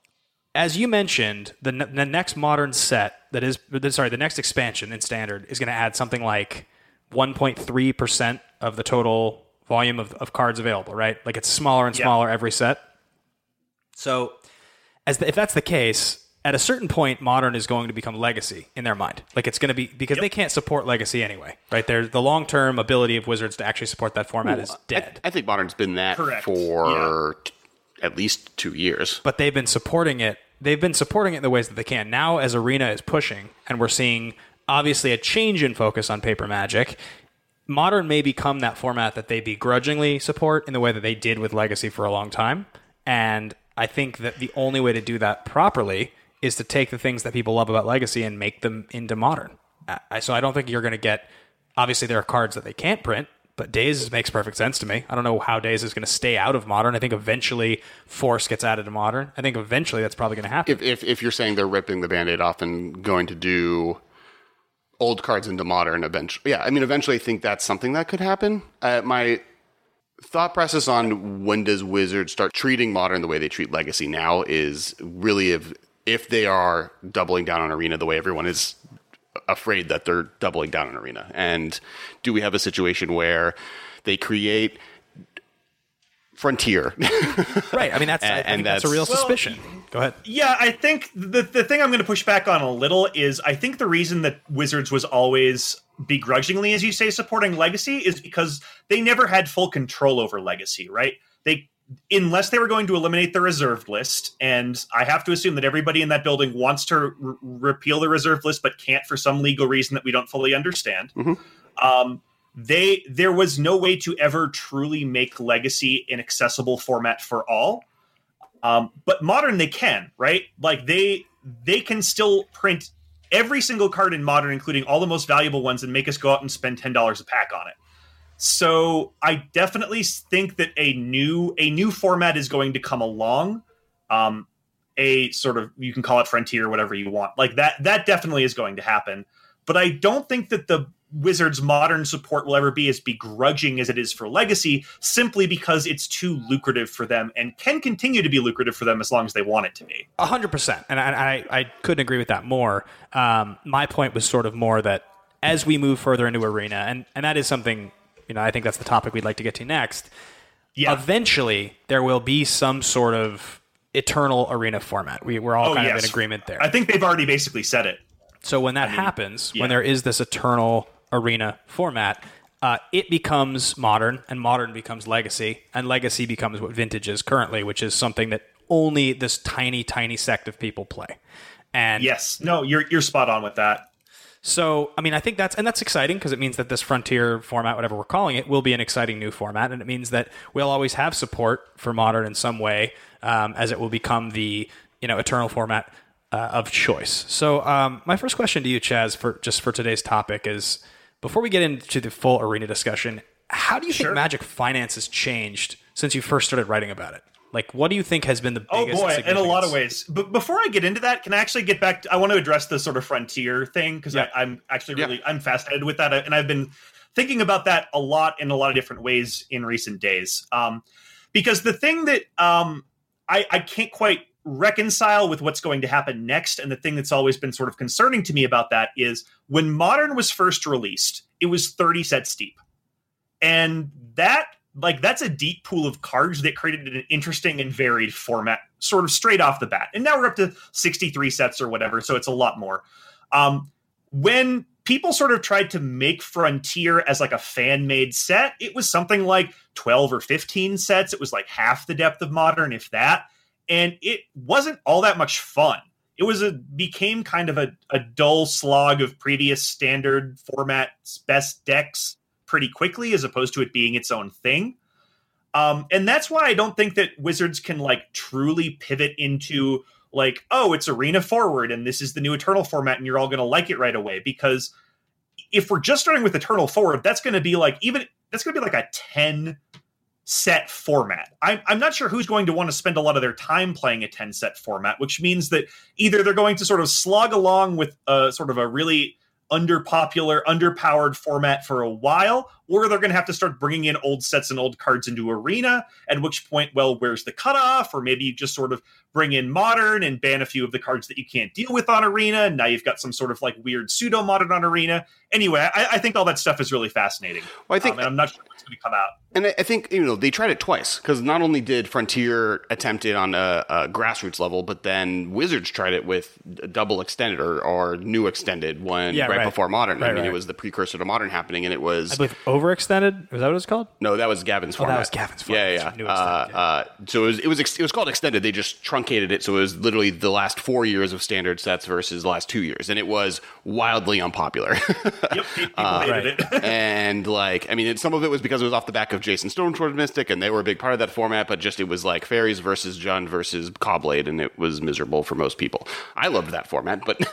as you mentioned, the, n- the next Modern set that is, sorry, the next expansion in Standard is going to add something like one point three percent of the total volume of, of cards available, right? Like it's smaller and Yeah. smaller every set. So as the, if that's the case, at a certain point, Modern is going to become legacy in their mind. Like it's going to be, because Yep. they can't support legacy anyway, right? They're, the long-term ability of Wizards to actually support that format is dead. I, I think Modern's been that Correct. for t- at least two years. But they've been supporting it. They've been supporting it in the ways that they can. Now, as Arena is pushing, and we're seeing obviously a change in focus on paper Magic, Modern may become that format that they begrudgingly support in the way that they did with Legacy for a long time. And I think that the only way to do that properly is to take the things that people love about Legacy and make them into Modern. I, so I don't think you're going to get... Obviously, there are cards that they can't print, but Days makes perfect sense to me. I don't know how Days is going to stay out of Modern. I think eventually Force gets added to Modern. I think eventually that's probably going to happen. If, if if you're saying they're ripping the Band-Aid off and going to do old cards into Modern eventually, yeah, I mean, eventually I think that's something that could happen. Uh, my thought process on when does Wizards start treating Modern the way they treat Legacy now is really if if they are doubling down on Arena the way everyone is afraid that they're doubling down on Arena? And do we have a situation where they create Frontier? Right. I mean, that's, I And- think and that's, a that's- real Well, suspicion. Go ahead. Yeah, I think the the thing I'm going to push back on a little is I think the reason that Wizards was always begrudgingly, as you say, supporting Legacy is because they never had full control over Legacy, right? They unless they were going to eliminate the reserved list, and I have to assume that everybody in that building wants to r- repeal the reserved list but can't for some legal reason that we don't fully understand. Mm-hmm. Um, they there was no way to ever truly make Legacy an accessible format for all. Um, but Modern, they can, right? Like they they can still print every single card in Modern, including all the most valuable ones, and make us go out and spend ten dollars a pack on it. So I definitely think that a new a new format is going to come along. Um, a sort of, you can call it Frontier, whatever you want. Like that that definitely is going to happen. But I don't think that the Wizards' Modern support will ever be as begrudging as it is for Legacy, simply because it's too lucrative for them and can continue to be lucrative for them as long as they want it to be. A hundred percent, and I, I I couldn't agree with that more. Um, my point was sort of more that as we move further into Arena, and and that is something, you know, I think that's the topic we'd like to get to next. Yeah. Eventually, there will be some sort of eternal Arena format. We we're all Oh, kind of yes. in agreement there. I think they've already basically said it. So when that happens, yeah. when there is this eternal Arena format, uh, it becomes Modern, and Modern becomes Legacy, and Legacy becomes what Vintage is currently, which is something that only this tiny, tiny sect of people play. And Yes. No, you're you're spot on with that. so, I mean, I think that's, and that's exciting because it means that this Frontier format, whatever we're calling it, will be an exciting new format, and it means that we'll always have support for Modern in some way, um, as it will become the, you know, eternal format uh, of choice. So, um, my first question to you, Chaz, for just for today's topic is, before we get into the full Arena discussion, how do you Sure. think Magic finance has changed since you first started writing about it? Like, what do you think has been the Oh biggest boy, in a lot of significance? ways. But before I get into that, can I actually get back? To, I want to address the sort of Frontier thing because Yeah. I'm actually Yeah. really I'm fascinated with that, and I've been thinking about that a lot in a lot of different ways in recent days. Um, because the thing that um, I, I can't quite reconcile with what's going to happen next, and the thing that's always been sort of concerning to me about that is when Modern was first released, it was thirty sets deep, and that. Like, that's a deep pool of cards that created an interesting and varied format, sort of straight off the bat. And now we're up to sixty-three sets or whatever, so it's a lot more. Um, when people sort of tried to make Frontier as like a fan-made set, it was something like twelve or fifteen sets. It was like half the depth of Modern, if that. And it wasn't all that much fun. It was a became kind of a, a dull slog of previous standard formats, best decks, pretty quickly, as opposed to it being its own thing. Um, and that's why I don't think that Wizards can like truly pivot into like, oh, it's Arena forward and this is the new Eternal format and you're all going to like it right away. Because if we're just starting with Eternal forward, that's going to be like even that's going to be like a ten set format. I'm, I'm not sure who's going to want to spend a lot of their time playing a ten set format, which means that either they're going to sort of slog along with a sort of a really underpopular, underpowered format for a while, or they're going to have to start bringing in old sets and old cards into Arena, at which point, well, where's the cutoff? Or maybe you just sort of bring in Modern and ban a few of the cards that you can't deal with on Arena, and now you've got some sort of like weird pseudo-Modern on Arena. Anyway, I, I think all that stuff is really fascinating. Well, I think- um, and I'm not sure what's going to come out. And I I think, you know, they tried it twice, because not only did Frontier attempt it on a, a grassroots level, but then Wizards tried it with double extended or, or new extended when Yeah, right, right. before Modern. Right, I mean, right. it was the precursor to Modern happening, and it was I believe overextended. Was that what it's called? no, that was Gavin's Oh, that format. was Gavin's Yeah, format. yeah. It's new Uh, extended, yeah. uh, so it was it was ex- it was called extended. They just truncated it, so it was literally the last four years of standard sets versus the last two years, and it was wildly unpopular. Yep, people Uh, hated it. and like, I mean, it, some of it was because it was off the back of Jason Stormsword Mystic, and they were a big part of that format. But just it was like fairies versus Jund versus Cobblade, and it was miserable for most people. I loved that format, but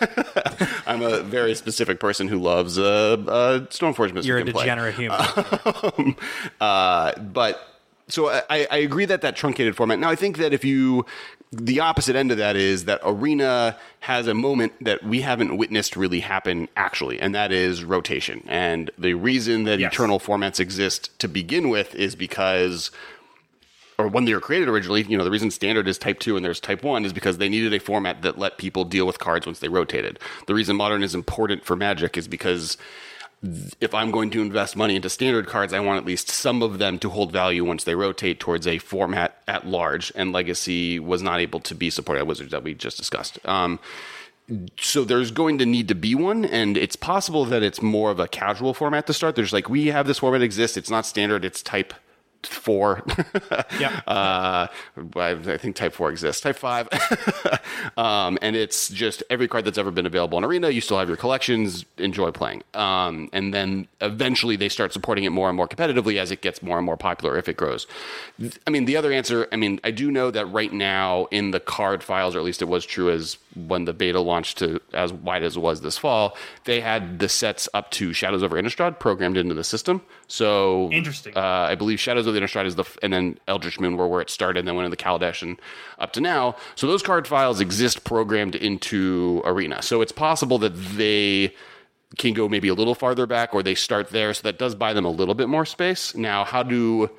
I'm a very specific person who loves uh, uh, Stormforge Mystic. You're a and play. degenerate human. Um, uh, but so I, I agree that that truncated format. Now I think that if you, the opposite end of that is that Arena has a moment that we haven't witnessed really happen actually, and that is rotation. And the reason that Yes. eternal formats exist to begin with is because or when they were created originally, you know, the reason Standard is Type two and there's Type one is because they needed a format that let people deal with cards once they rotated. The reason Modern is important for Magic is because if I'm going to invest money into Standard cards, I want at least some of them to hold value once they rotate towards a format at large, and Legacy was not able to be supported by Wizards that we just discussed. Um, so there's going to need to be one, and it's possible that it's more of a casual format to start. There's like, we have this format exists. It's not Standard. It's Type four. Yeah. Uh, I, I think Type four exists. Type five. um, and it's just every card that's ever been available in Arena. You still have your collections. Enjoy playing. Um, and then eventually they start supporting it more and more competitively as it gets more and more popular if it grows. I mean, the other answer, I mean, I do know that right now in the card files, or at least it was true as when the beta launched to as wide as it was this fall, they had the sets up to Shadows over Innistrad programmed into the system. So Interesting. Uh, I believe Shadows of the Innistrad is the, f- and then Eldritch Moon were where it started, and then went into Kaladesh and up to now. So those card files exist programmed into Arena. So it's possible that they can go maybe a little farther back, or they start there. So that does buy them a little bit more space. Now, how do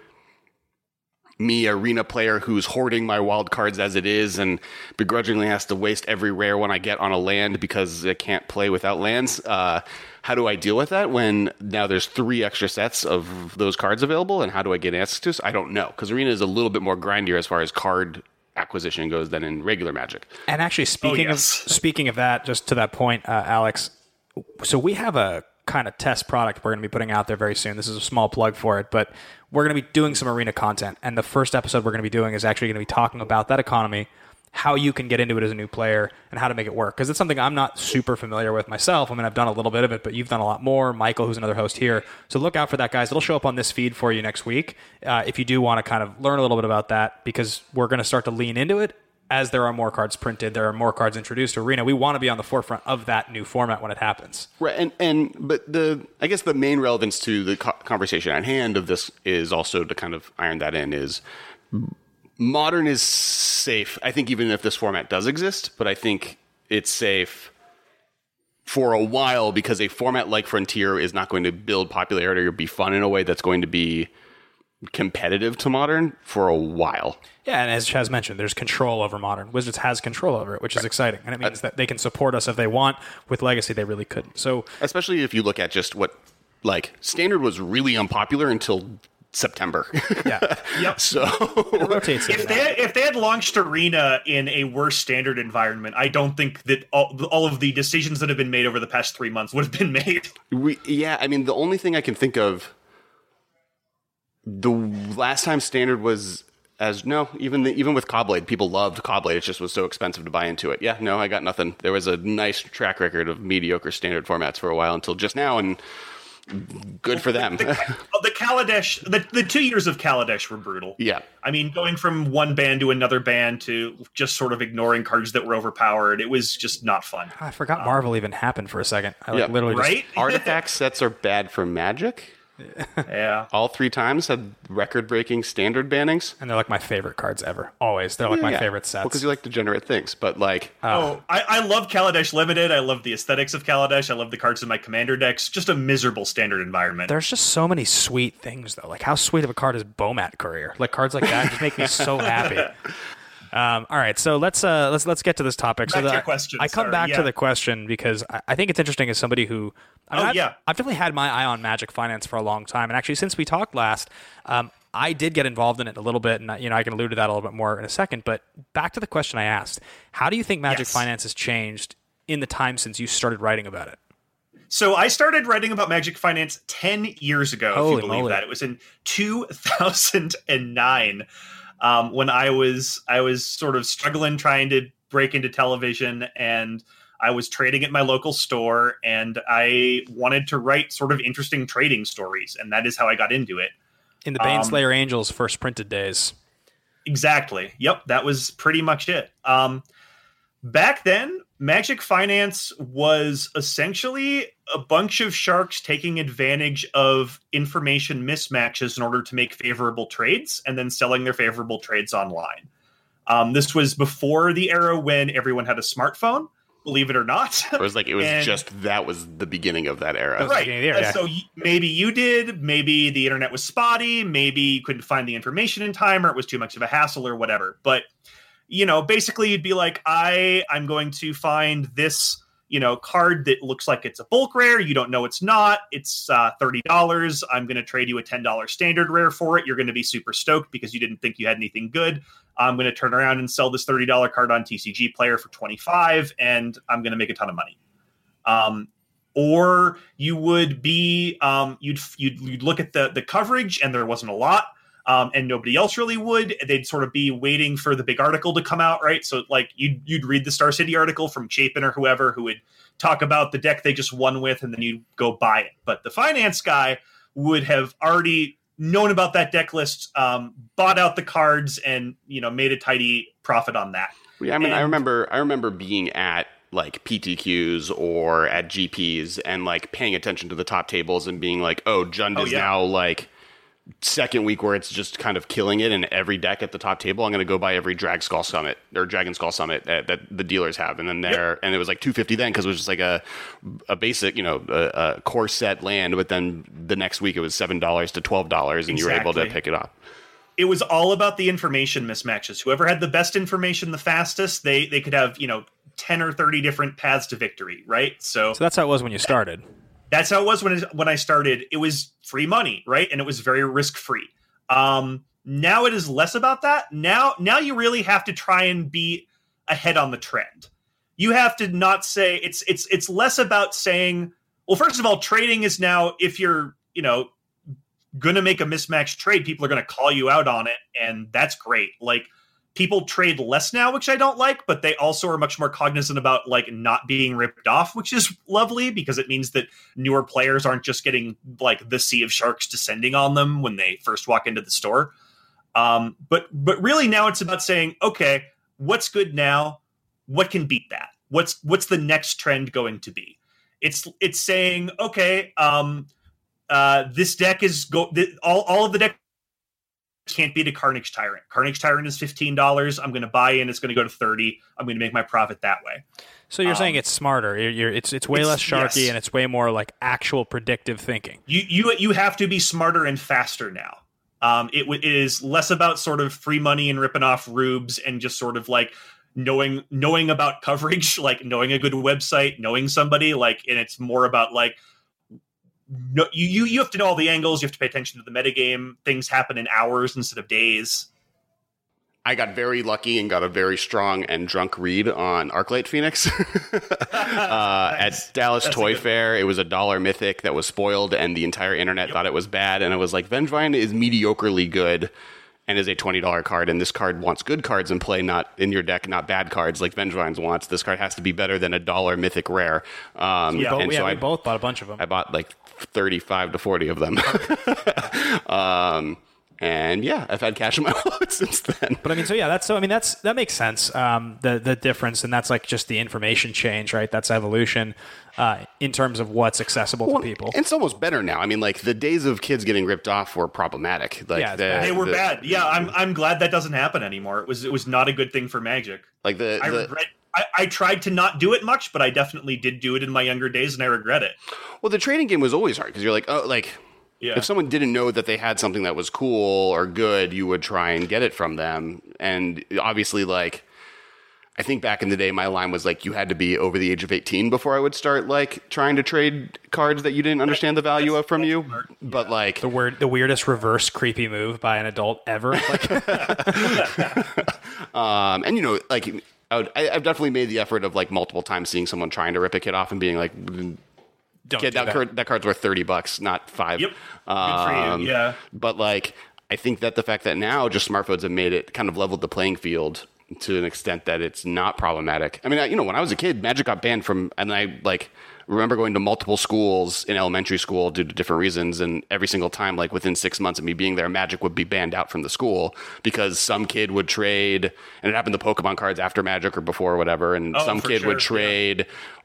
me, Arena player who's hoarding my wild cards as it is and begrudgingly has to waste every rare when I get on a land because I can't play without lands, uh, how do I deal with that when now there's three extra sets of those cards available, and how do I get access to this? I don't know, because Arena is a little bit more grindier as far as card acquisition goes than in regular Magic. And actually, speaking Oh, yes. of speaking of that, just to that point, uh, Alex, so we have a kind of test product we're going to be putting out there very soon. This is a small plug for it, but we're going to be doing some Arena content, and the first episode we're going to be doing is actually going to be talking about that economy, how you can get into it as a new player, and how to make it work. Because it's something I'm not super familiar with myself. I mean, I've done a little bit of it, but you've done a lot more. Michael, who's another host here. So look out for that, guys. It'll show up on this feed for you next week uh, if you do want to kind of learn a little bit about that, because we're going to start to lean into it. As there are more cards printed, there are more cards introduced to Arena. We want to be on the forefront of that new format when it happens. Right, and and but the I guess the main relevance to the co- conversation at hand of this is also to kind of iron that in is Modern is safe. I think even if this format does exist, but I think it's safe for a while because a format like Frontier is not going to build popularity or be fun in a way that's going to be competitive to Modern for a while. Yeah, and as Chaz mentioned, there's control over Modern. Wizards has control over it, which is exciting. And it means uh, that they can support us if they want. With Legacy, they really couldn't. So, especially if you look at just what, like, Standard was really unpopular until September. Yeah. Yep. So it rotates in If and they out. had, if they had launched Arena in a worse Standard environment, I don't think that all, all of the decisions that have been made over the past three months would have been made. we, yeah, I mean, the only thing I can think of, the last time Standard was as no, even the, even with Cobblade, people loved Cobblade. It just was so expensive to buy into it. Yeah, no, I got nothing. There was a nice track record of mediocre Standard formats for a while until just now, and good for them. The, the Kaladesh, the, the two years of Kaladesh were brutal. Yeah. I mean, going from one band to another band to just sort of ignoring cards that were overpowered, it was just not fun. I forgot Marvel even happened for a second. I like, Yeah. literally just- Right? Artifact sets are bad for Magic. Yeah. All three times had record-breaking Standard bannings. and they're like my favorite cards ever. Always. They're like my Yeah. favorite sets. Well, because you like degenerate things, but like, Oh, I, I love Kaladesh Limited. I love the aesthetics of Kaladesh. I love the cards in my commander decks. Just a miserable Standard environment. There's just so many sweet things, though. Like, how sweet of a card is Bomat Courier? Like, cards like that just make me so happy. Um, all right, so let's uh, let's let's get to this topic. Back so to the- your question, I come sorry, back to yeah. the question because I, I think it's interesting as somebody who. I mean, Oh, I've, yeah. I've definitely had my eye on Magic Finance for a long time, and actually, since we talked last, um, I did get involved in it a little bit, and I- you know I can allude to that a little bit more in a second. But back to the question I asked: how do you think Magic Yes. Finance has changed in the time since you started writing about it? So I started writing about Magic Finance ten years ago, Holy if you believe moly. that. It was in two thousand nine um, when I was I was sort of struggling trying to break into television, and I was trading at my local store, and I wanted to write sort of interesting trading stories, and that is how I got into it. In the Um, Baneslayer Angels first printed days. Exactly. Yep, that was pretty much it. Um, back then, Magic Finance was essentially a bunch of sharks taking advantage of information mismatches in order to make favorable trades and then selling their favorable trades online. Um, this was before the era when everyone had a smartphone. believe it or not. Or it was like it was And- just that was the beginning of that era. was- Right. beginning of the year, And yeah. So y- maybe you did, maybe the internet was spotty, maybe you couldn't find the information in time, or it was too much of a hassle or whatever. But, you know, basically you'd be like, I, I'm going to find this, you know, card that looks like it's a bulk rare. You don't know it's not. It's uh, thirty dollars. I'm going to trade you a ten dollars standard rare for it. You're going to be super stoked because you didn't think you had anything good. I'm going to turn around and sell this thirty dollars card on T C G Player for twenty-five dollars, and I'm going to make a ton of money. Um, or you would be um, you'd, you'd you'd look at the the coverage, and there wasn't a lot, um, and nobody else really would. They'd sort of be waiting for the big article to come out, right? So like you'd you'd read the Star City article from Chapin or whoever who would talk about the deck they just won with, and then you'd go buy it. But the finance guy would have already known about that deck list, um, bought out the cards, and you know made a tidy profit on that. Yeah, I mean, I And- remember, I remember being at like P T Qs or at G Ps and like paying attention to the top tables and being like, oh, Jund Oh, is yeah. now like second week where it's just kind of killing it in every deck at the top table. I'm going to go buy every Drag Skull Summit or Dragon Skull Summit that, that the dealers have, and then there, and it was like two fifty then because it was just like a a basic, you know, a, a core set land. But then the next week it was seven dollars to twelve dollars, and you were able to Exactly. pick it up. It was all about the information mismatches. Whoever had the best information the fastest, they they could have, you know, ten or thirty different paths to victory, right? So, So that's how it was when you started. that's how it was when it, when I started. It was free money, right? And it was very risk-free. Um, now it is less about that. Now now you really have to try and be ahead on the trend. You have to not say it's it's it's less about saying, well, first of all, trading is now, if you're, you know, going to make a mismatched trade, people are going to call you out on it, and that's great. Like, people trade less now, which I don't like, but they also are much more cognizant about like not being ripped off, which is lovely because it means that newer players aren't just getting like the sea of sharks descending on them when they first walk into the store. Um, but but really now it's about saying, okay, what's good now? What can beat that? What's what's the next trend going to be? It's it's saying, okay, um, uh, this deck is go th- all all of the deck can't beat a Carnage Tyrant. Carnage Tyrant is fifteen dollars. I'm going to buy in. It's going to go to thirty. I'm going to make my profit that way. So you're Um, saying it's smarter. You're, you're, it's it's way it's- less sharky yes. and it's way more like actual predictive thinking. You you you have to be smarter and faster now. Um, it, w- it is less about sort of free money and ripping off rubes and just sort of like knowing knowing about coverage, like knowing a good website, knowing somebody, like, and it's more about like no, you you you have to know all the angles. You have to pay attention to the metagame. Things happen in hours instead of days. I got very lucky and got a very strong and drunk read on Arclight Phoenix uh, Nice. at Dallas That's a Toy good- Fair. It was a dollar mythic that was spoiled, and the entire internet Yep. thought it was bad. And I was like, Vengevine is mediocrely good and is a twenty dollars card, and this card wants good cards in play, not in your deck, not bad cards like Vengevine's wants. This card has to be better than a dollar mythic rare. Um, Yeah. But and yeah, so we I, both bought a bunch of them. I bought like thirty-five to forty of them. um, and yeah, I've had cash in my wallet since then. But I mean, so yeah, that's so. I mean, that's that makes sense. Um, the the difference, and that's like just the information change, right? That's evolution uh, in terms of what's accessible Well, to people. It's almost better now. I mean, like the days of kids getting ripped off were problematic. Like Yeah, it's the, bad. They were the- bad. Yeah, I'm I'm glad that doesn't happen anymore. It was it was not a good thing for Magic. Like the, I the regret. I, I tried to not do it much, but I definitely did do it in my younger days, and I regret it. well, the trading game was always hard because you're like, oh, like Yeah. if someone didn't know that they had something that was cool or good, you would try and get it from them. And obviously, like I think back in the day, my line was like, you had to be over the age of eighteen before I would start like trying to trade cards that you didn't understand the value of from you. smart. But like, the weird, the weirdest reverse creepy move by an adult ever. Like, Um, and you know, like I would, I, I've definitely made the effort of like multiple times seeing someone trying to rip a kid off and being like, don't kid, do that, that. card, that card's worth thirty bucks, not five. Yep. Good for Um, you. Yeah. But like, I think that the fact that now just smartphones have made it kind of leveled the playing field to an extent that it's not problematic. I mean, I, you know, when I was a kid, Magic got banned from, and I like remember going to multiple schools in elementary school due to different reasons, and every single time, like within six months of me being there, Magic would be banned out from the school because some kid would trade, and it happened to Pokemon cards after Magic or before or whatever, and Oh, some for kid would sure, yeah. trade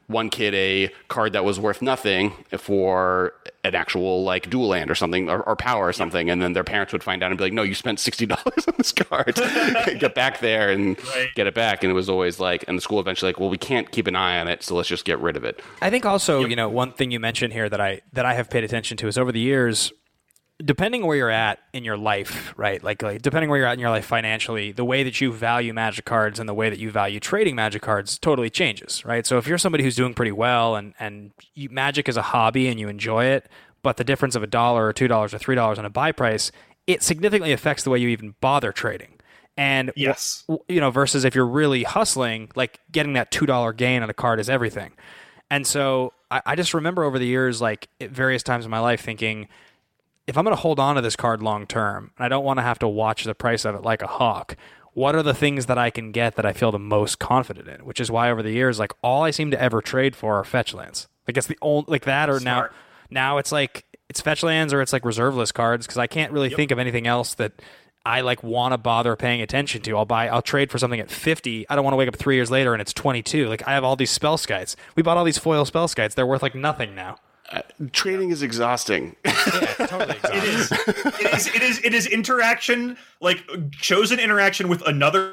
one kid a card that was worth nothing for an actual like dual land or something or, or power or something, and then their parents would find out and be like, no, you spent sixty dollars on this card. Get back there and right. get it back. And it was always like, and the school eventually like, well, we can't keep an eye on it, so let's just get rid of it. I think also, yep. you know, one thing you mentioned here that I that I have paid attention to is over the years, depending where you're at in your life, right? Like, like depending where you're at in your life financially, the way that you value Magic cards and the way that you value trading Magic cards totally changes, right? So if you're somebody who's doing pretty well and, and you, Magic is a hobby and you enjoy it, but the difference of a dollar or two dollars or three dollars on a buy price, it significantly affects the way you even bother trading. And, yes. you know, versus if you're really hustling, like getting that two dollar gain on a card is everything. And so I, I just remember over the years, like at various times in my life thinking, if I'm going to hold on to this card long term, and I don't want to have to watch the price of it like a hawk, what are the things that I can get that I feel the most confident in? Which is why over the years, like all I seem to ever trade for are fetch lands. Like it's the only like that, or Smart. now now it's like it's fetch lands or it's like reserve list cards because I can't really yep. think of anything else that I like want to bother paying attention to. I'll buy, I'll trade for something at fifty. I don't want to wake up three years later and it's twenty-two. Like I have all these spell skites. We bought all these foil spell skites. They're worth like nothing now. Uh, trading is exhausting. Yeah, totally exhausting. It is. It is. It is. It is interaction, like chosen interaction with another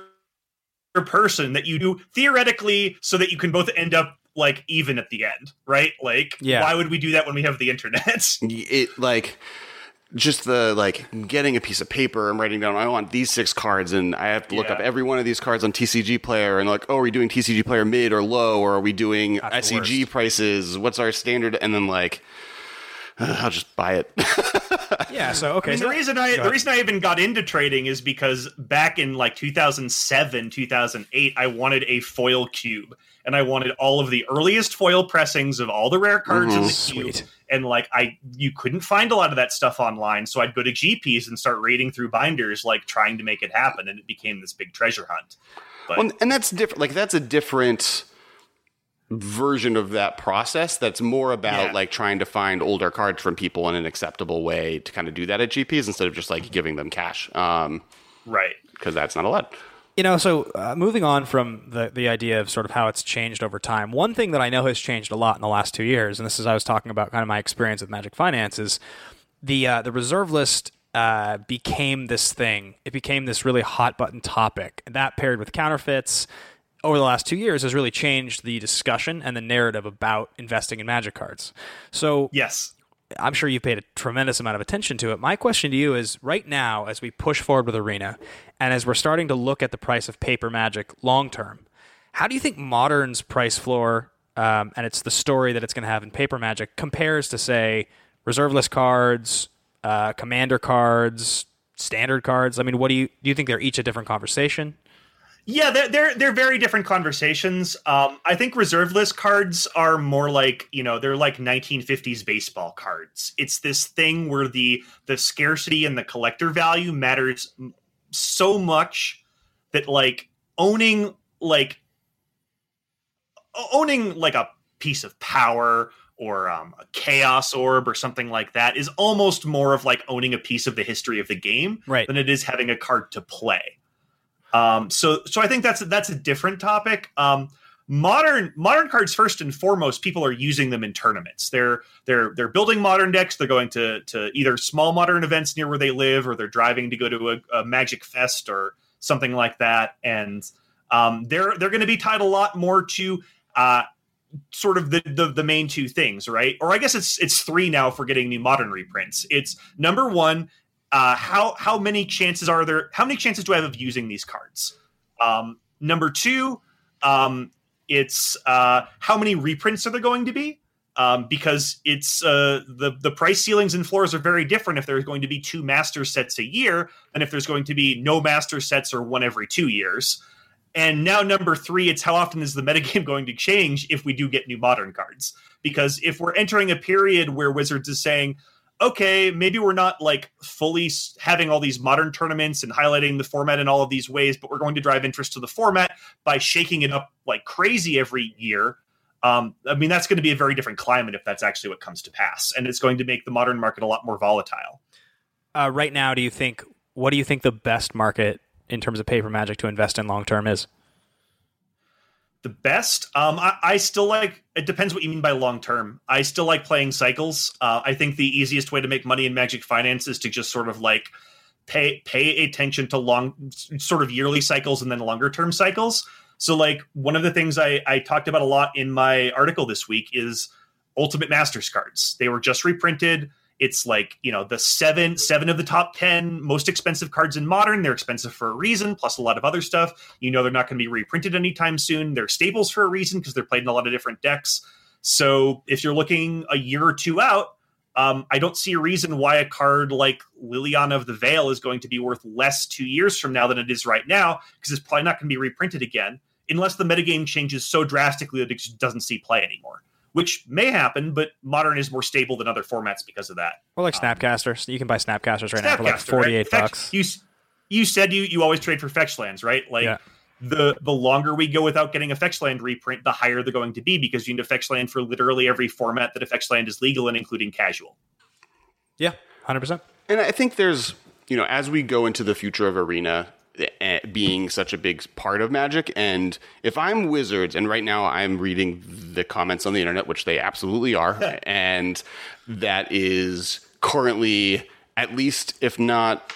person that you do theoretically, so that you can both end up like even at the end, right? Like, yeah. why would we do that when we have the internet? It like. Just the, like, getting a piece of paper and writing down, I want these six cards, and I have to look yeah. up every one of these cards on T C G Player, and like, oh, are we doing T C G Player mid or low, or are we doing That's S E G prices? What's our standard? And then, like, uh, I'll just buy it. yeah, so, okay. I mean, so the reason I the reason I even got into trading is because back in, like, two thousand seven, two thousand eight, I wanted a foil cube, and I wanted all of the earliest foil pressings of all the rare cards mm-hmm. in the cube. Sweet. And like I, you couldn't find a lot of that stuff online, so I'd go to G Ps and start raiding through binders, like trying to make it happen, and it became this big treasure hunt. But, well, and that's different. Like that's a different version of that process. That's more about yeah. like trying to find older cards from people in an acceptable way to kind of do that at G Ps instead of just like giving them cash. Um, right, because that's not allowed. You know, so uh, moving on from the, the idea of sort of how it's changed over time, one thing that I know has changed a lot in the last two years, and this is I was talking about kind of my experience with Magic Finance, is the uh, the reserve list uh, became this thing. It became this really hot button topic. And that paired with counterfeits over the last two years has really changed the discussion and the narrative about investing in Magic cards. So yes. I'm sure you've paid a tremendous amount of attention to it. My question to you is, right now, as we push forward with Arena, and as we're starting to look at the price of paper Magic long-term, how do you think Modern's price floor, um, and it's the story that it's going to have in paper Magic, compares to, say, reserve list cards, uh, commander cards, standard cards? I mean, what do you do you think they're each a different conversation? Yeah, they're, they're they're very different conversations. Um, I think reserve list cards are more like, you know, they're like nineteen fifties baseball cards. It's this thing where the the scarcity and the collector value matters so much that like owning like owning like a piece of power or um, a chaos orb or something like that is almost more of like owning a piece of the history of the game right. than it is having a card to play. Um, so, so I think that's that's a different topic. Um, modern modern cards, first and foremost, people are using them in tournaments. They're they're they're building modern decks. They're going to to either small modern events near where they live, or they're driving to go to a, a Magic Fest or something like that. And um, they're they're going to be tied a lot more to uh, sort of the, the the main two things, right? Or I guess it's it's three now for getting new modern reprints. It's number one. Uh, how how many chances are there? How many chances do I have of using these cards? Um, number two, um, it's uh, how many reprints are there going to be? Um, because it's uh, the the price ceilings and floors are very different if there's going to be two master sets a year than if there's going to be no master sets or one every two years. And now number three, it's how often is the metagame going to change if we do get new modern cards? Because if we're entering a period where Wizards is saying, okay, maybe we're not like fully having all these modern tournaments and highlighting the format in all of these ways, but we're going to drive interest to the format by shaking it up like crazy every year. Um, I mean, that's going to be a very different climate if that's actually what comes to pass. And it's going to make the modern market a lot more volatile. Uh, right now, do you think, what do you think the best market in terms of paper Magic to invest in long-term is? The best? Um, I, I still like, it depends what you mean by long term. I still like playing cycles. Uh, I think the easiest way to make money in Magic Finance is to just sort of like pay pay attention to long, sort of yearly cycles and then longer term cycles. So like one of the things I, I talked about a lot in my article this week is Ultimate Masters cards. They were just reprinted. It's like, you know, the seven, seven of the top ten most expensive cards in Modern. They're expensive for a reason, plus a lot of other stuff. You know, they're not going to be reprinted anytime soon. They're staples for a reason because they're played in a lot of different decks. So if you're looking a year or two out, um, I don't see a reason why a card like Liliana of the Veil is going to be worth less two years from now than it is right now, because it's probably not going to be reprinted again, unless the metagame changes so drastically that it just doesn't see play anymore. Which may happen, but Modern is more stable than other formats because of that. Or like um, Snapcasters. You can buy Snapcasters right now for like Snapcaster, forty-eight right? bucks. You you said you you always trade for fetch lands, right? Like Yeah. the the longer we go without getting a fetch land reprint, the higher they're going to be, because you need a fetch land for literally every format that a fetch land is legal in, including casual. Yeah, one hundred percent. And I think there's, you know, as we go into the future of Arena uh, being such a big part of Magic, and if I'm Wizards, and right now I'm reading the comments on the internet, which they absolutely are, and that is currently, at least if not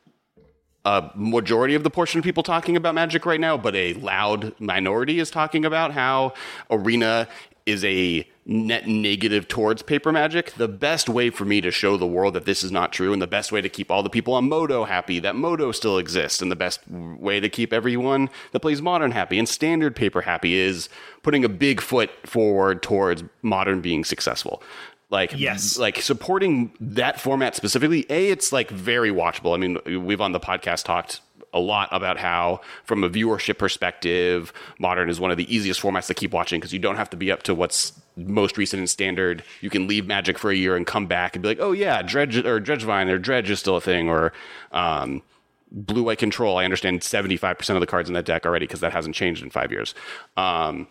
a majority of the portion of people talking about Magic right now, but a loud minority is talking about how Arena is a net negative towards paper Magic. The best way for me to show the world that this is not true, and the best way to keep all the people on Moto happy that Moto still exists, and the best way to keep everyone that plays Modern happy and standard paper happy, is putting a big foot forward towards Modern being successful. Like, yes. like supporting that format specifically, A, it's like very watchable. I mean, we've on the podcast talked a lot about how, from a viewership perspective, Modern is one of the easiest formats to keep watching, because you don't have to be up to what's most recent in Standard. You can leave Magic for a year and come back and be like, oh yeah, Dredge or Dredgevine or Dredge is still a thing, or um, Blue White Control. I understand seventy-five percent of the cards in that deck already, because that hasn't changed in five years. Um,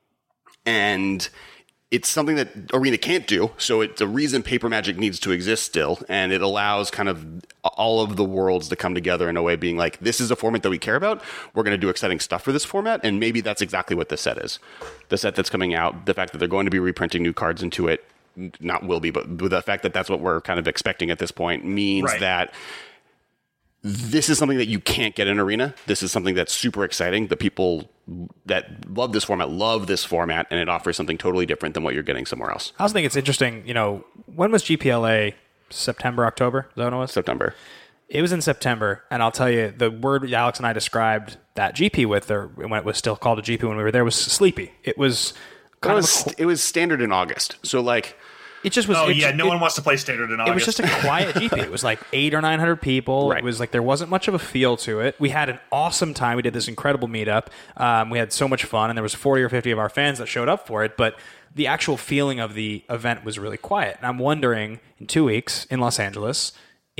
and it's something that Arena can't do, so it's a reason paper Magic needs to exist still, and it allows kind of all of the worlds to come together in a way, being like, this is a format that we care about, we're going to do exciting stuff for this format, and maybe that's exactly what this set is. The set that's coming out, the fact that they're going to be reprinting new cards into it, not will be, but the fact that that's what we're kind of expecting at this point means Right. that this is something that you can't get in Arena. This is something that's super exciting. The people that love this format love this format, and it offers something totally different than what you're getting somewhere else. I also think it's interesting, you know, when was G P L A? September, October? Is that when it was? September. It was in September, and I'll tell you, the word Alex and I described that G P with, or when it was still called a G P when we were there, was sleepy. It was kind It of was, a, it was standard in August. So, like, it just was. Oh it, yeah, no it, one wants to play Standard in August. It was just a quiet G P. It was like eight or nine hundred people. Right. It was like there wasn't much of a feel to it. We had an awesome time. We did this incredible meetup. Um, we had so much fun, and there was forty or fifty of our fans that showed up for it. But the actual feeling of the event was really quiet. And I'm wondering, in two weeks in Los Angeles,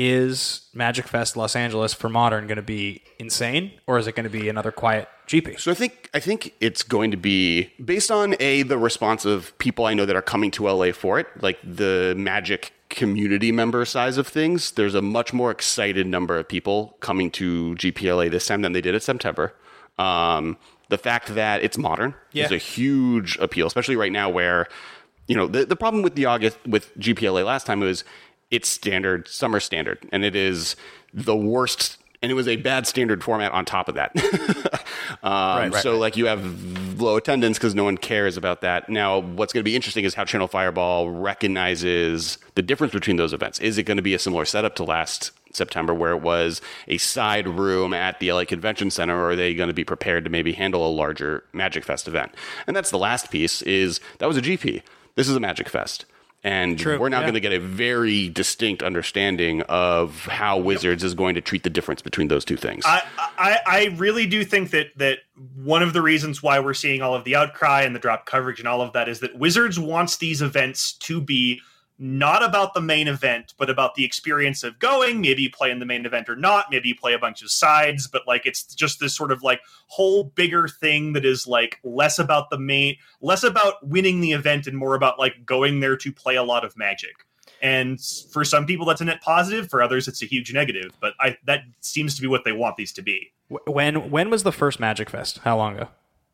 is Magic Fest Los Angeles for Modern going to be insane, or is it going to be another quiet G P? So I think I think it's going to be based on a the response of people I know that are coming to L A for it, like the Magic community member size of things. There's a much more excited number of people coming to G P L A this time than they did at September. Um, the fact that it's Modern Yeah. is a huge appeal, especially right now, where you know the the problem with the August with G P L A last time was it's standard, summer standard, and it is the worst. And it was a bad standard format on top of that. um, right, right, so, right. like, you have low attendance because no one cares about that. Now, what's going to be interesting is how Channel Fireball recognizes the difference between those events. Is it going to be a similar setup to last September, where it was a side room at the L A Convention Center, or are they going to be prepared to maybe handle a larger Magic Fest event? And that's the last piece. Is that was a G P. This is a Magic Fest. And True, we're now yeah. going to get a very distinct understanding of how Wizards is going to treat the difference between those two things. I, I I really do think that that one of the reasons why we're seeing all of the outcry and the drop coverage and all of that is that Wizards wants these events to be not about the main event, but about the experience of going. Maybe you play in the main event or not. Maybe you play a bunch of sides, but like it's just this sort of like whole bigger thing that is like less about the main, less about winning the event and more about like going there to play a lot of Magic. And for some people, that's a net positive. For others, it's a huge negative. But I that seems to be what they want these to be. When when was the first Magic Fest? How long ago?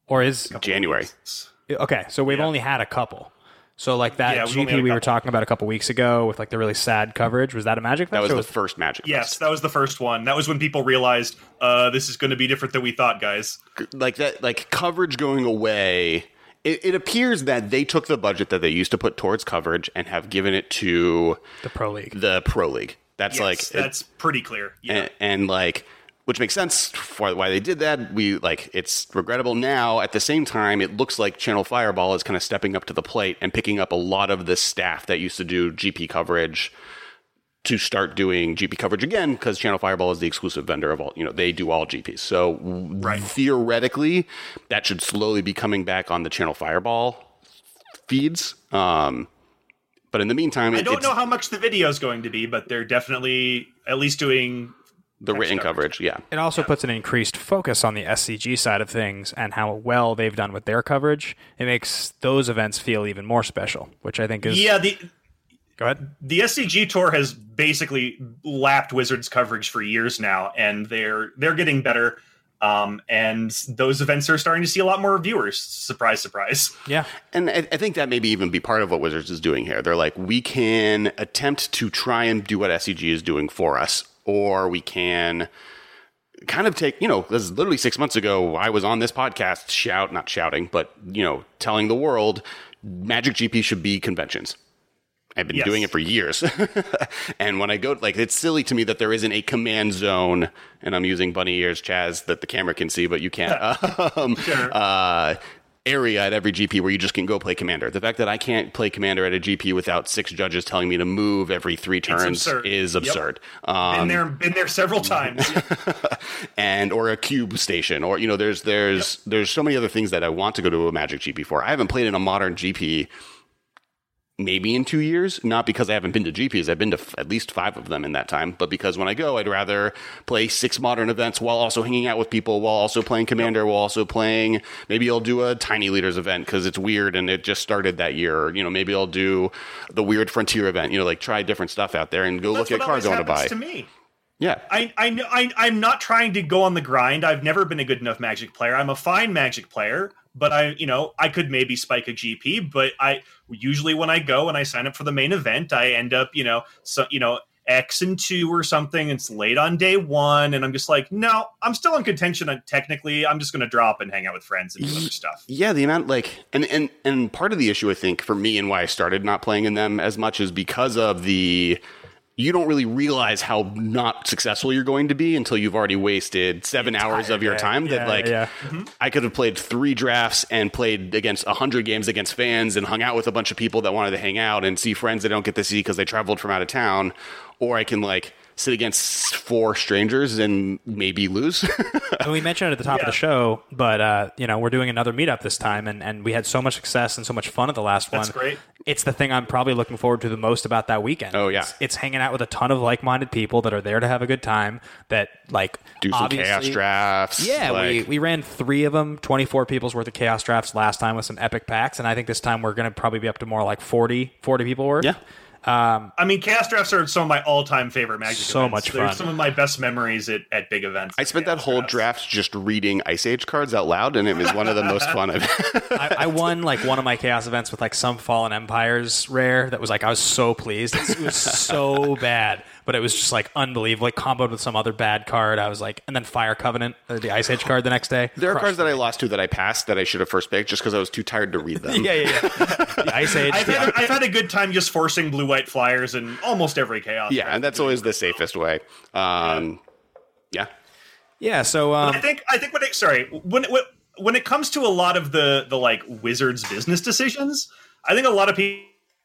Or is January. okay? So we've Yeah. only had a couple. So like that Yeah, we've only G P had a we were couple. talking about a couple weeks ago with like the really sad coverage. Was that a Magic That Fest? was or the first Magic Yes, Fest. that was the first one. That was when people realized uh, this is going to be different than we thought, guys. Like that, like coverage going away. It, it appears that they took the budget that they used to put towards coverage and have given it to the Pro League. the Pro League. That's Yes, like that's pretty clear. Yeah. and, and like which makes sense for why they did that. We like it's regrettable now. At the same time, it looks like Channel Fireball is kind of stepping up to the plate and picking up a lot of the staff that used to do G P coverage to start doing G P coverage again, because Channel Fireball is the exclusive vendor of all, you know, they do all G Ps. So Right. theoretically, that should slowly be coming back on the Channel Fireball feeds. Um, but in the meantime, I it, don't it's know how much the video is going to be, but they're definitely at least doing the written coverage. coverage. Yeah. It also puts an increased focus on the S C G side of things and how well they've done with their coverage. It makes those events feel even more special, which I think is Yeah, the Go ahead. the S C G tour has basically lapped Wizards coverage for years now, and they're they're getting better. Um, and those events are starting to see a lot more viewers. Surprise, surprise. Yeah. And I, I think that maybe even be part of what Wizards is doing here. They're like, we can attempt to try and do what S C G is doing for us, or we can kind of take, you know, this is literally six months ago, I was on this podcast, shout, not shouting, but, you know, telling the world Magic G P should be conventions. I've been Yes. doing it for years. And when I go, like, it's silly to me that there isn't a command zone, and I'm using bunny ears, Chaz, that the camera can see, but you can't. um, Sure. uh, area at every G P where you just can go play Commander. The fact that I can't play Commander at a G P without six judges telling me to move every three turns absurd. is Yep. absurd. Been Um, there, been there several times. and or a cube station, or you know, there's there's there's so many other things that I want to go to a Magic G P for. I haven't played in a modern G P maybe in two years, not because I haven't been to G Ps. I've been to f- at least five of them in that time, but because when I go, I'd rather play six modern events while also hanging out with people, while also playing Commander, while also playing, maybe I'll do a Tiny Leaders event because it's weird and it just started that year. Or, you know, maybe I'll do the Weird Frontier event, you know, like try different stuff out there and go That's look at what cards always I want to happens buy. to me. Yeah. I, I, know- I, I'm not trying to go on the grind. I've never been a good enough Magic player. I'm a fine Magic player, but I, you know, I could maybe spike a G P, but I usually when I go and I sign up for the main event, I end up, you know, so, you know, X and two or something. It's late on day one. And I'm just like, no, I'm still in contention. And technically, I'm just going to drop and hang out with friends and do other stuff. Yeah, the amount like and, and and part of the issue I think for me and why I started not playing in them as much is because of the you don't really realize how not successful you're going to be until you've already wasted seven hours of your day. time. That Yeah, like yeah. I could have played three drafts and played against a hundred games against fans and hung out with a bunch of people that wanted to hang out and see friends they don't get to see because they traveled from out of town, or I can like sit against four strangers and maybe lose. And we mentioned it at the top of Yeah. the show, but uh, you know, we're doing another meetup this time, and, and we had so much success and so much fun at the last That's one. great. It's the thing I'm probably looking forward to the most about that weekend. Oh, yeah. It's, it's hanging out with a ton of like-minded people that are there to have a good time, that like Do some chaos obviously- drafts. Yeah, like, we, we ran three of them, twenty-four people's worth of chaos drafts last time with some epic packs, and I think this time we're going to probably be up to more like forty, forty people worth. Yeah. I mean, chaos drafts are some of my all-time favorite Magic So events. much They're fun. some of my best memories at, at big events. I spent that Chaos whole drafts. draft just reading Ice Age cards out loud, and it was one of the most fun I've I, I won like one of my chaos events with like some Fallen Empires rare that was like I was so pleased. It was so bad, but it was just like unbelievable. Like comboed with some other bad card. I was like, and then Fire Covenant, uh, the Ice Age card the next day. There are Crushed cards that I lost to that I passed that I should have first picked just because I was too tired to read them. Yeah, yeah, yeah. The Ice Age. I've the- had, I've had a good time just forcing blue-white flyers in almost every chaos. Yeah, draft. and that's always the safest way. Um, yeah. yeah. So um, I think I think when it sorry when when when it comes to a lot of the the like Wizards business decisions, I think a lot of people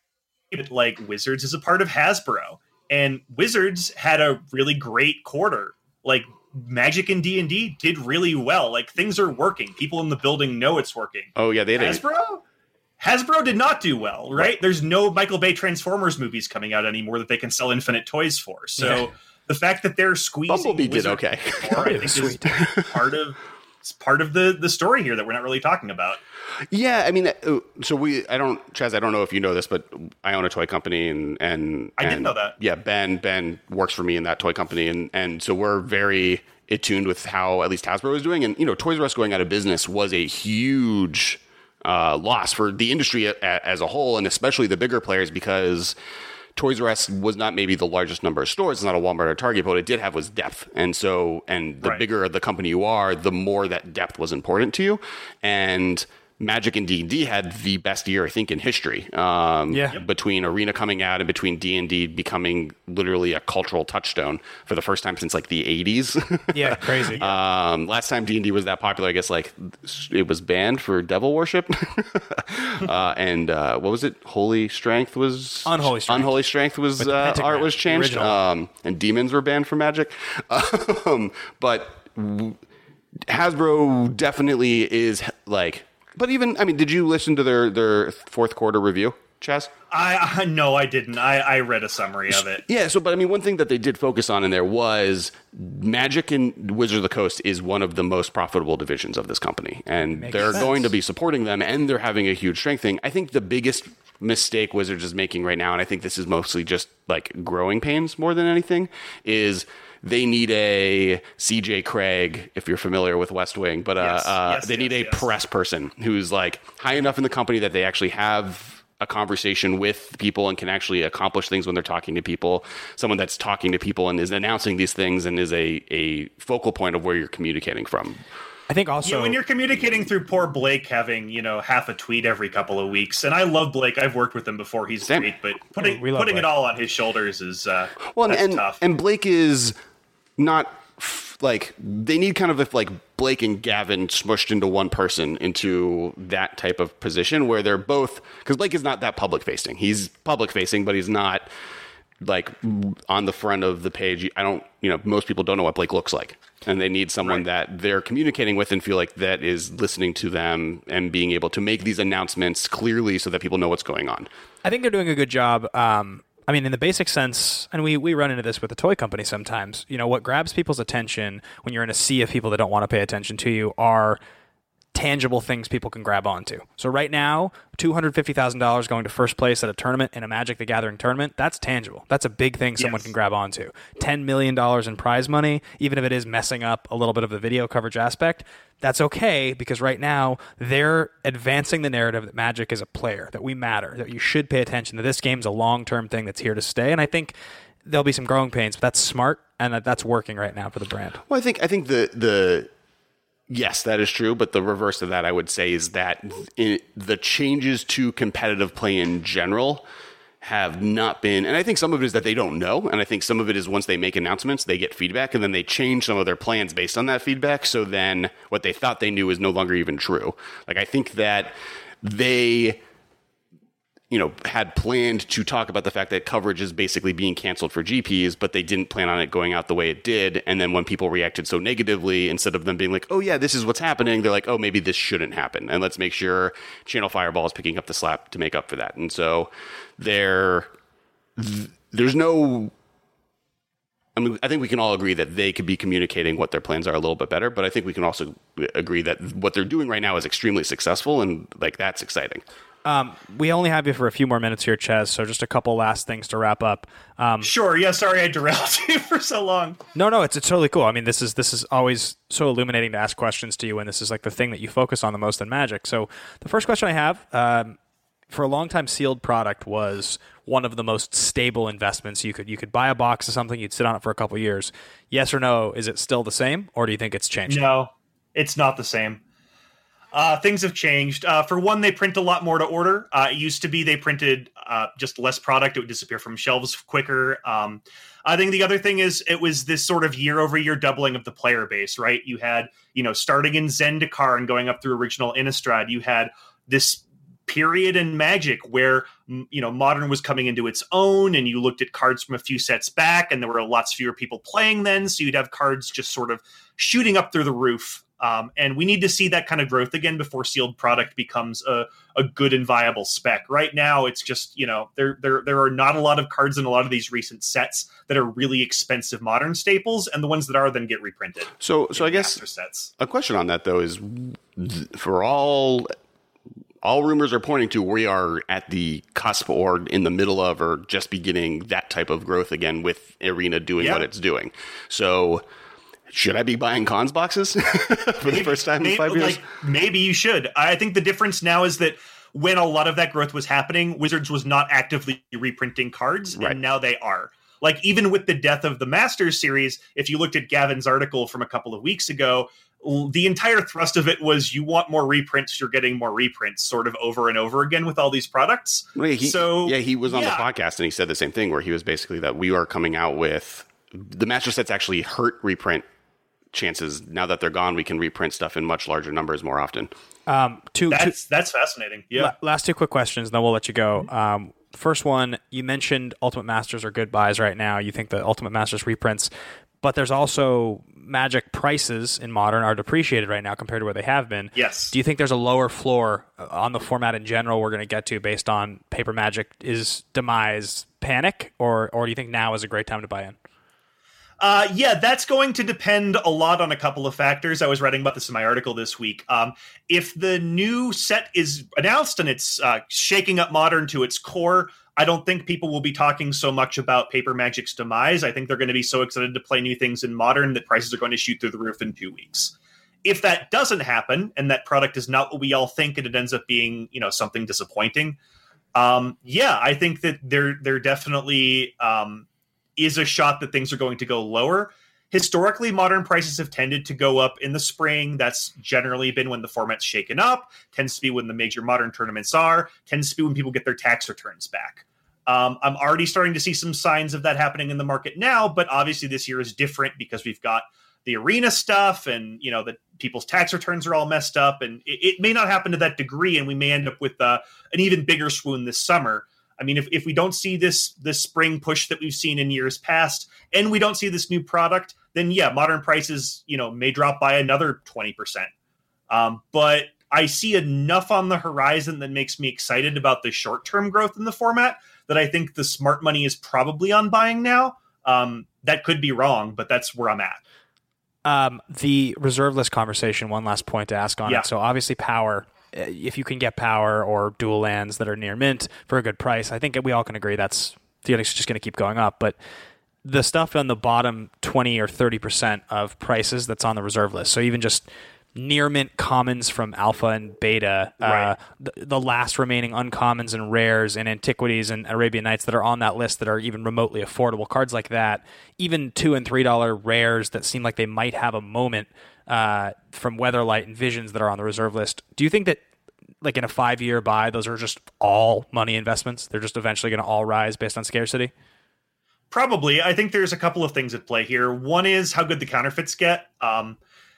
like Wizards is a part of Hasbro, and Wizards had a really great quarter. Like Magic and D and D did really well. Like things are working. People in the building know it's working. Oh, yeah, they had a, Hasbro? Hasbro did not do well, right? There's no Michael Bay Transformers movies coming out anymore that they can sell infinite toys for. So Yeah. the fact that they're squeezing Bumblebee did Wizard okay. more, I Bumblebee think was is sweet. part of it's part of the the story here that we're not really talking about. Yeah, I mean, uh, so we, I don't, Chaz, I don't know if you know this, but I own a toy company, and and I didn't and, know that. Yeah, Ben, Ben works for me in that toy company, and and so we're very attuned with how at least Hasbro was doing. And, you know, Toys R Us going out of business was a huge uh, loss for the industry a, a, as a whole, and especially the bigger players, because Toys R Us was not maybe the largest number of stores. It's not a Walmart or Target, but what it did have was depth. And so, and the right. bigger the company you are, the more that depth was important to you. And Magic and D and D had the best year, I think, in history. Um, yeah. Between Arena coming out and between D and D becoming literally a cultural touchstone for the first time since like the eighties. Yeah, crazy. um, last time D and D was that popular, I guess, like it was banned for devil worship. uh, and uh, what was it? Holy Strength was Unholy Strength. Unholy Strength was the uh, pentagram, art was the changed. original. Um, and demons were banned from Magic. Um, but Hasbro definitely is like. But even, I mean, did you listen to their, their fourth quarter review, Chaz? I, I no, I didn't. I, I read a summary of it. Yeah, so, but I mean, one thing that they did focus on in there was Magic and Wizards of the Coast is one of the most profitable divisions of this company. And Makes they're sense. going to be supporting them, and they're having a huge strength thing. I think the biggest mistake Wizards is making right now, and I think this is mostly just like growing pains more than anything, is they need a C J Craig, if you're familiar with West Wing, but uh, Yes, uh, yes, they need yes, a yes. press person who's like high enough in the company that they actually have a conversation with people and can actually accomplish things when they're talking to people. Someone that's talking to people and is announcing these things and is a, a focal point of where you're communicating from. I think also Yeah, when you're communicating through poor Blake having, you know, half a tweet every couple of weeks, and I love Blake. I've worked with him before. He's Same. great, but putting We love putting Blake. it all on his shoulders is uh, Well, that's and tough. and Blake is not f- like they need kind of if like Blake and Gavin smushed into one person into that type of position where they're both, because Blake is not that public facing. He's public facing, but he's not like on the front of the page. I don't, you know, most people don't know what Blake looks like, and they need someone Right. that they're communicating with and feel like that is listening to them and being able to make these announcements clearly so that people know what's going on. I think they're doing a good job. Um, I mean, in the basic sense, and we, we run into this with the toy company sometimes, you know, what grabs people's attention when you're in a sea of people that don't want to pay attention to you are tangible things people can grab onto. So right now, two hundred fifty thousand dollars going to first place at a tournament in a Magic the Gathering tournament, that's tangible. That's a big thing someone Yes. can grab onto. ten million dollars in prize money, even if it is messing up a little bit of the video coverage aspect, that's okay, because right now they're advancing the narrative that Magic is a player, that we matter, that you should pay attention, that this game's a long-term thing that's here to stay. And I think there'll be some growing pains, but that's smart, and that, that's working right now for the brand. Well, I think I think the the yes, that is true, but the reverse of that, I would say, is that in, the changes to competitive play in general have not been, and I think some of it is that they don't know, and I think some of it is once they make announcements, they get feedback, and then they change some of their plans based on that feedback, so then what they thought they knew is no longer even true. Like, I think that they, you know, had planned to talk about the fact that coverage is basically being canceled for G Ps, but they didn't plan on it going out the way it did. And then when people reacted so negatively, instead of them being like, oh yeah, this is what's happening, they're like, oh, maybe this shouldn't happen. And let's make sure Channel Fireball is picking up the slack to make up for that. And so there, th- there's no, I mean, I think we can all agree that they could be communicating what their plans are a little bit better, but I think we can also agree that what they're doing right now is extremely successful, and like, that's exciting. Um, we only have you for a few more minutes here, Chaz, so just a couple last things to wrap up. Um, Sure. Yeah. Sorry, I derailed you for so long. no, no, it's, it's totally cool. I mean, this is this is always so illuminating to ask questions to you, and this is like the thing that you focus on the most in Magic. So the first question I have, um, for a long time, sealed product was one of the most stable investments. You could you could buy a box of something, you'd sit on it for a couple years. Yes or no, is it still the same, or do you think it's changed? No, it's not the same. Uh, things have changed. Uh, for one, they print a lot more to order. Uh, it used to be they printed uh, just less product. It would disappear from shelves quicker. Um, I think the other thing is it was this sort of year over year doubling of the player base, right? You had, you know, starting in Zendikar and going up through original Innistrad, you had this period in Magic where, you know, Modern was coming into its own, and you looked at cards from a few sets back, and there were lots fewer people playing then. So you'd have cards just sort of shooting up through the roof. Um, and we need to see that kind of growth again before sealed product becomes a, a good and viable spec. Right now, it's just, you know, there, there there are not a lot of cards in a lot of these recent sets that are really expensive Modern staples, and the ones that are then get reprinted. So, so I guess Master sets. a question on that though is, for all all rumors are pointing to we are at the cusp or in the middle of or just beginning that type of growth again with Arena doing Yeah. what it's doing. So Should I be buying cons boxes for the first time in maybe, five years? Like, maybe you should. I think the difference now is that when a lot of that growth was happening, Wizards was not actively reprinting cards, Right. and now they are. Like, even with the death of the Masters series, if you looked at Gavin's article from a couple of weeks ago, the entire thrust of it was you want more reprints, you're getting more reprints, sort of over and over again with all these products. Well, yeah, he, so yeah, he was on yeah. the podcast and he said the same thing, where he was basically that we are coming out with the master sets actually hurt reprint chances. Now that they're gone, we can reprint stuff in much larger numbers more often. Um, two, two, That's that's fascinating. Yeah. La- last two quick questions, then we'll let you go. Um, first one, you mentioned Ultimate Masters are good buys right now. You think the Ultimate Masters reprints, but there's also Magic prices in Modern are depreciated right now compared to where they have been. Yes. Do you think there's a lower floor on the format in general we're going to get to based on Paper Magic is demise panic, or or do you think now is a great time to buy in? Uh, yeah, that's going to depend a lot on a couple of factors. I was writing about this in my article this week. Um, if the new set is announced and it's uh, shaking up Modern to its core, I don't think people will be talking so much about Paper Magic's demise. I think they're going to be so excited to play new things in Modern that prices are going to shoot through the roof in two weeks. If that doesn't happen and that product is not what we all think and it ends up being, you know, something disappointing, um, yeah, I think that there there definitely um, is a shot that things are going to go lower. Historically, Modern prices have tended to go up in the spring. That's generally been when the format's shaken up, tends to be when the major Modern tournaments are, tends to be when people get their tax returns back. Um, I'm already starting to see some signs of that happening in the market now, but obviously this year is different because we've got the arena stuff and, you know, the people's tax returns are all messed up, and it, it may not happen to that degree, and we may end up with uh, an even bigger swoon this summer. I mean, if, if we don't see this this spring push that we've seen in years past, and we don't see this new product, then yeah, Modern prices, you know, may drop by another twenty percent. Um, but I see enough on the horizon that makes me excited about the short-term growth in the format that I think the smart money is probably on buying now. Um, that could be wrong, but that's where I'm at. Um, the reserve list conversation, one last point to ask on Yeah. it. So obviously power, uh, if you can get power or dual lands that are near mint for a good price, I think we all can agree that's Theonic's just going to keep going up. But the stuff on the bottom twenty or thirty percent of prices that's on the reserve list, so even just near mint commons from alpha and beta, Right. uh, the, the last remaining uncommons and rares and antiquities and Arabian Nights that are on that list that are even remotely affordable, cards like that, even two and three dollar rares that seem like they might have a moment uh, from Weatherlight and Visions that are on the reserve list. Do you think that, like in a five year buy, those are just all money investments? They're just eventually going to all rise based on scarcity? Probably. I think there's a couple of things at play here. One is how good the counterfeits get. Um,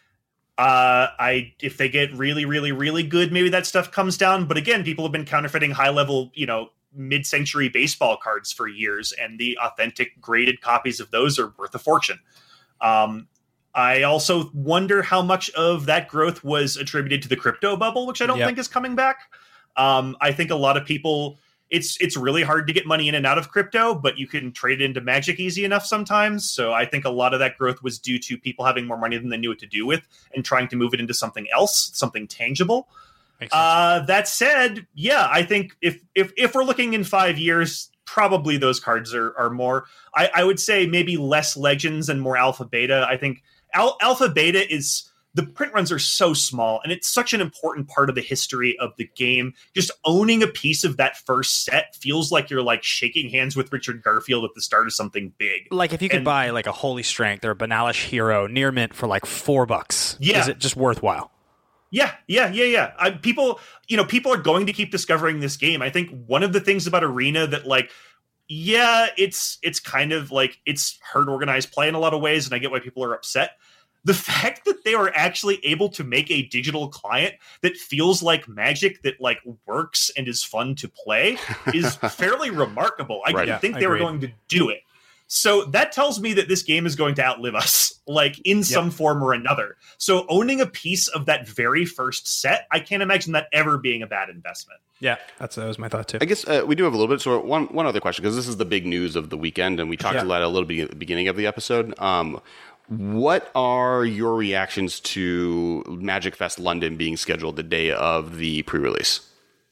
uh, I if they get really, really, really good, maybe that stuff comes down. But again, people have been counterfeiting high level, you know, mid-century baseball cards for years, and the authentic graded copies of those are worth a fortune. Um, I also wonder how much of that growth was attributed to the crypto bubble, which I don't Yep. think is coming back. Um, I think a lot of people, it's it's really hard to get money in and out of crypto, but you can trade it into Magic easy enough sometimes. So I think a lot of that growth was due to people having more money than they knew what to do with and trying to move it into something else, something tangible. Makes sense. Uh, that said, yeah, I think if if if we're looking in five years, probably those cards are are more. I, I would say maybe less Legends and more Alpha Beta. I think Al- Alpha Beta is, the print runs are so small, and it's such an important part of the history of the game. Just owning a piece of that first set feels like you're like shaking hands with Richard Garfield at the start of something big. Like if you could and- buy like a Holy Strength or a Banalish Hero near mint for like four bucks, Yeah. is it just worthwhile? Yeah, yeah, yeah, yeah. I, people, you know, people are going to keep discovering this game. I think one of the things about Arena that, like, yeah, it's it's kind of like it's herd organized play in a lot of ways, and I get why people are upset. The fact that they were actually able to make a digital client that feels like Magic, that like works and is fun to play, is fairly remarkable. I Right. didn't Yeah, think they were agreed. going to do it. So that tells me that this game is going to outlive us, like in some form or another. So owning a piece of that very first set, I can't imagine that ever being a bad investment. Yeah, that's that was my thought too. I guess uh, we do have a little bit. So one one other question, because this is the big news of the weekend, and we talked Yeah. about it a little bit at the beginning of the episode. Um, what are your reactions to Magic Fest London being scheduled the day of the pre-release?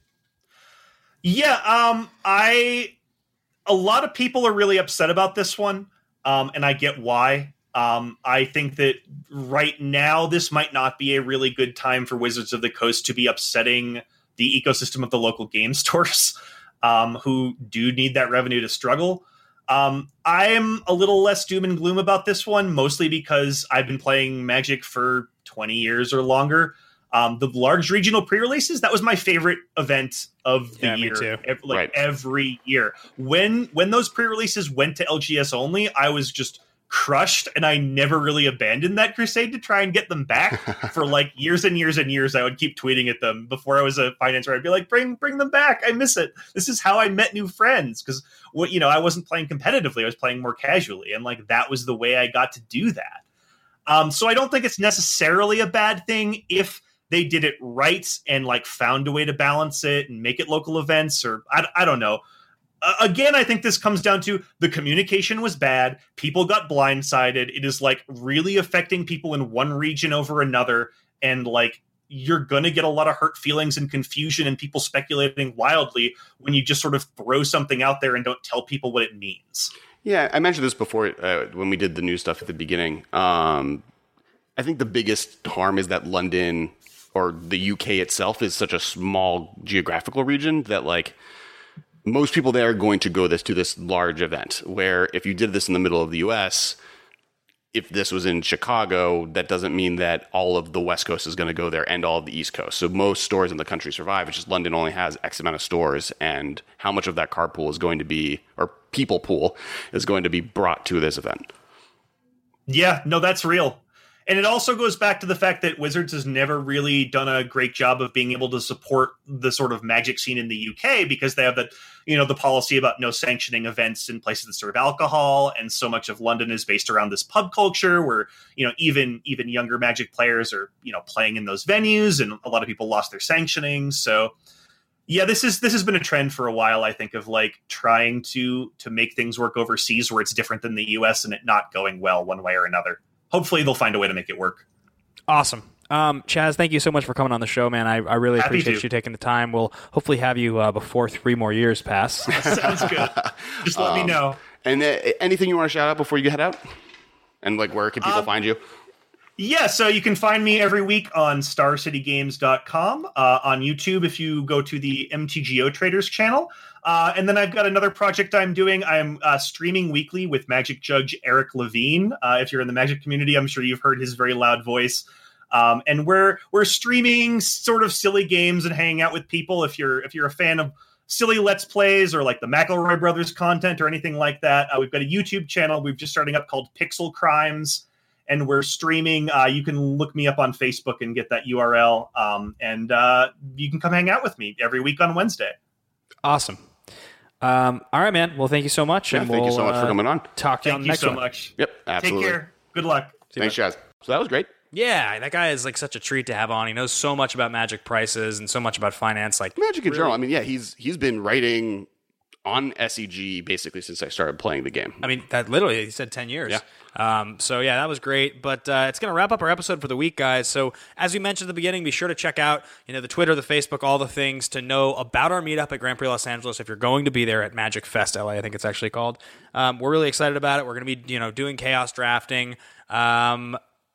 Yeah, um, I a lot of people are really upset about this one, um, and I get why. Um, I think that right now this might not be a really good time for Wizards of the Coast to be upsetting the ecosystem of the local game stores, um, who do need that revenue to struggle. Um, I'm a little less doom and gloom about this one, mostly because I've been playing Magic for twenty years or longer. Um, the large regional pre-releases, that was my favorite event of the Yeah, me year. too. Ev- like Right. every year. When when those pre-releases went to L G S only, I was just crushed, and I never really abandoned that crusade to try and get them back for like years and years and years. I would keep tweeting at them before I was a financer. I'd be like, bring bring them back. I miss it. This is how I met new friends. Because what you know, I wasn't playing competitively. I was playing more casually. And like that was the way I got to do that. Um, so I don't think it's necessarily a bad thing if they did it right and like found a way to balance it and make it local events, or I, I don't know. Uh, again, I think this comes down to the communication was bad. People got blindsided. It is like really affecting people in one region over another. And like, you're going to get a lot of hurt feelings and confusion and people speculating wildly when you just sort of throw something out there and don't tell people what it means. Yeah, I mentioned this before uh, when we did the new stuff at the beginning. Um, I think the biggest harm is that London or the U K itself is such a small geographical region that like most people there are going to go this to this large event, where if you did this in the middle of the U S, if this was in Chicago, that doesn't mean that all of the West Coast is going to go there and all of the East Coast. So most stores in the country survive. It's just London only has X amount of stores, and how much of that card pool is going to be, or people pool, is going to be brought to this event. Yeah, no, that's real. And it also goes back to the fact that Wizards has never really done a great job of being able to support the sort of Magic scene in the U K, because they have the, you know, the policy about no sanctioning events in places that serve alcohol. And so much of London is based around this pub culture where, you know, even, even younger Magic players are, you know, playing in those venues, and a lot of people lost their sanctioning. So yeah, this is, this has been a trend for a while, I think, of like trying to, to make things work overseas where it's different than the U S and it not going well one way or another. Hopefully they'll find a way to make it work. Awesome. Um, Chaz, thank you so much for coming on the show, man. I, I really Happy appreciate to. you taking the time. We'll hopefully have you uh, before three more years pass. Sounds good. Just let me know. And uh, anything you want to shout out before you head out? And like, where can people Um, find you? Yeah, so you can find me every week on star city games dot com, uh, on YouTube if you go to the M T G O Traders channel. Uh, and then I've got another project I'm doing. I'm uh, streaming weekly with Magic Judge Eric Levine. Uh, if you're in the Magic community, I'm sure you've heard his very loud voice. Um, and we're we're streaming sort of silly games and hanging out with people. If you're if you're a fan of silly Let's Plays or like the McElroy Brothers content or anything like that, uh, we've got a YouTube channel we've just starting up called Pixel Crimes. And we're streaming. Uh, you can look me up on Facebook and get that U R L. Um, and uh, you can come hang out with me every week on Wednesday. Awesome. Um, all right, man. Well, thank you so much. Yeah, and thank you we'll, so much for uh, coming on. Talk to you on Thank the you next so one. much. Yep, absolutely. Take care. Good luck. Thanks, Chaz. So that was great. Yeah, that guy is like such a treat to have on. He knows so much about Magic prices and so much about finance. Like Magic in really- general. I mean, yeah, he's he's been writing on S E G basically since I started playing the game. I mean, that literally, he said ten years. Yeah. Um, so, yeah, that was great. But uh, it's going to wrap up our episode for the week, guys. So, as we mentioned at the beginning, be sure to check out you know the Twitter, the Facebook, all the things to know about our meetup at Grand Prix Los Angeles if you're going to be there at Magic Fest L A, I think it's actually called. Um, we're really excited about it. We're going to be you know doing chaos drafting. Um,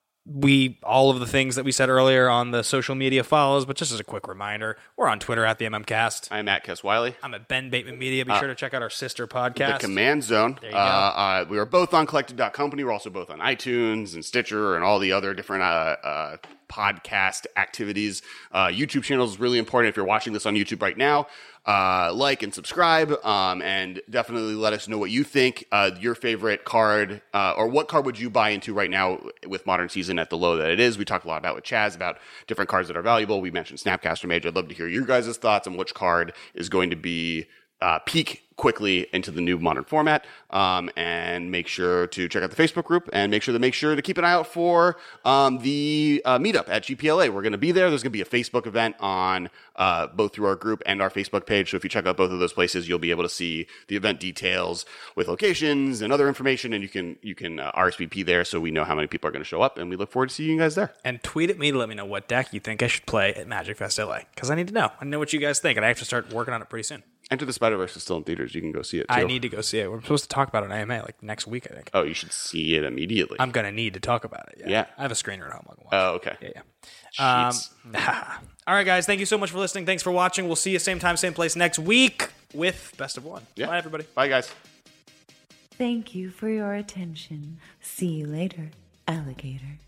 we all of the things that we said earlier on the social media follows, but just as a quick reminder, we're on Twitter at the MMCast. I'm Matt Kess Wiley. I'm at Ben Bateman Media. Be sure to check out our sister podcast. The Command Zone. you Uh, go. uh, we are both on Collected dot Company. We're also both on iTunes and Stitcher and all the other different uh, uh, podcast activities. Uh, YouTube channel is really important. If you're watching this on YouTube right now, uh, like and subscribe, um, and definitely let us know what you think. Uh, your favorite card, uh, or what card would you buy into right now with Modern Season at the low that it is? We talked a lot about with Chaz about different cards that are valuable. We mentioned Snapcaster Mage. I'd love to hear your guys' thoughts on which card is going to be uh, peak quickly into the new Modern format. Um, and make sure to check out the Facebook group, and make sure to make sure to keep an eye out for um, the uh, meetup at G P L A. We're going to be there. There's going to be a Facebook event on uh, both through our group and our Facebook page. So if you check out both of those places, you'll be able to see the event details with locations and other information, and you can you can uh, R S V P there so we know how many people are going to show up, and we look forward to seeing you guys there. And tweet at me to let me know what deck you think I should play at Magic Fest L A, because I need to know. I need to know what you guys think, and I have to start working on it pretty soon. Enter the Spider-Verse is still in theaters. You can go see it, too. I need to go see it. We're supposed to talk about it on A M A like next week, I think. Oh, you should see it immediately. I'm going to need to talk about it. Yeah. Yeah. I have a screener at home. I can watch Oh, it. okay. Yeah, yeah. Jeez. Um, all right, guys. Thank you so much for listening. Thanks for watching. We'll see you same time, same place next week with Best of One. Yeah. Bye, everybody. Bye, guys. Thank you for your attention. See you later, alligator.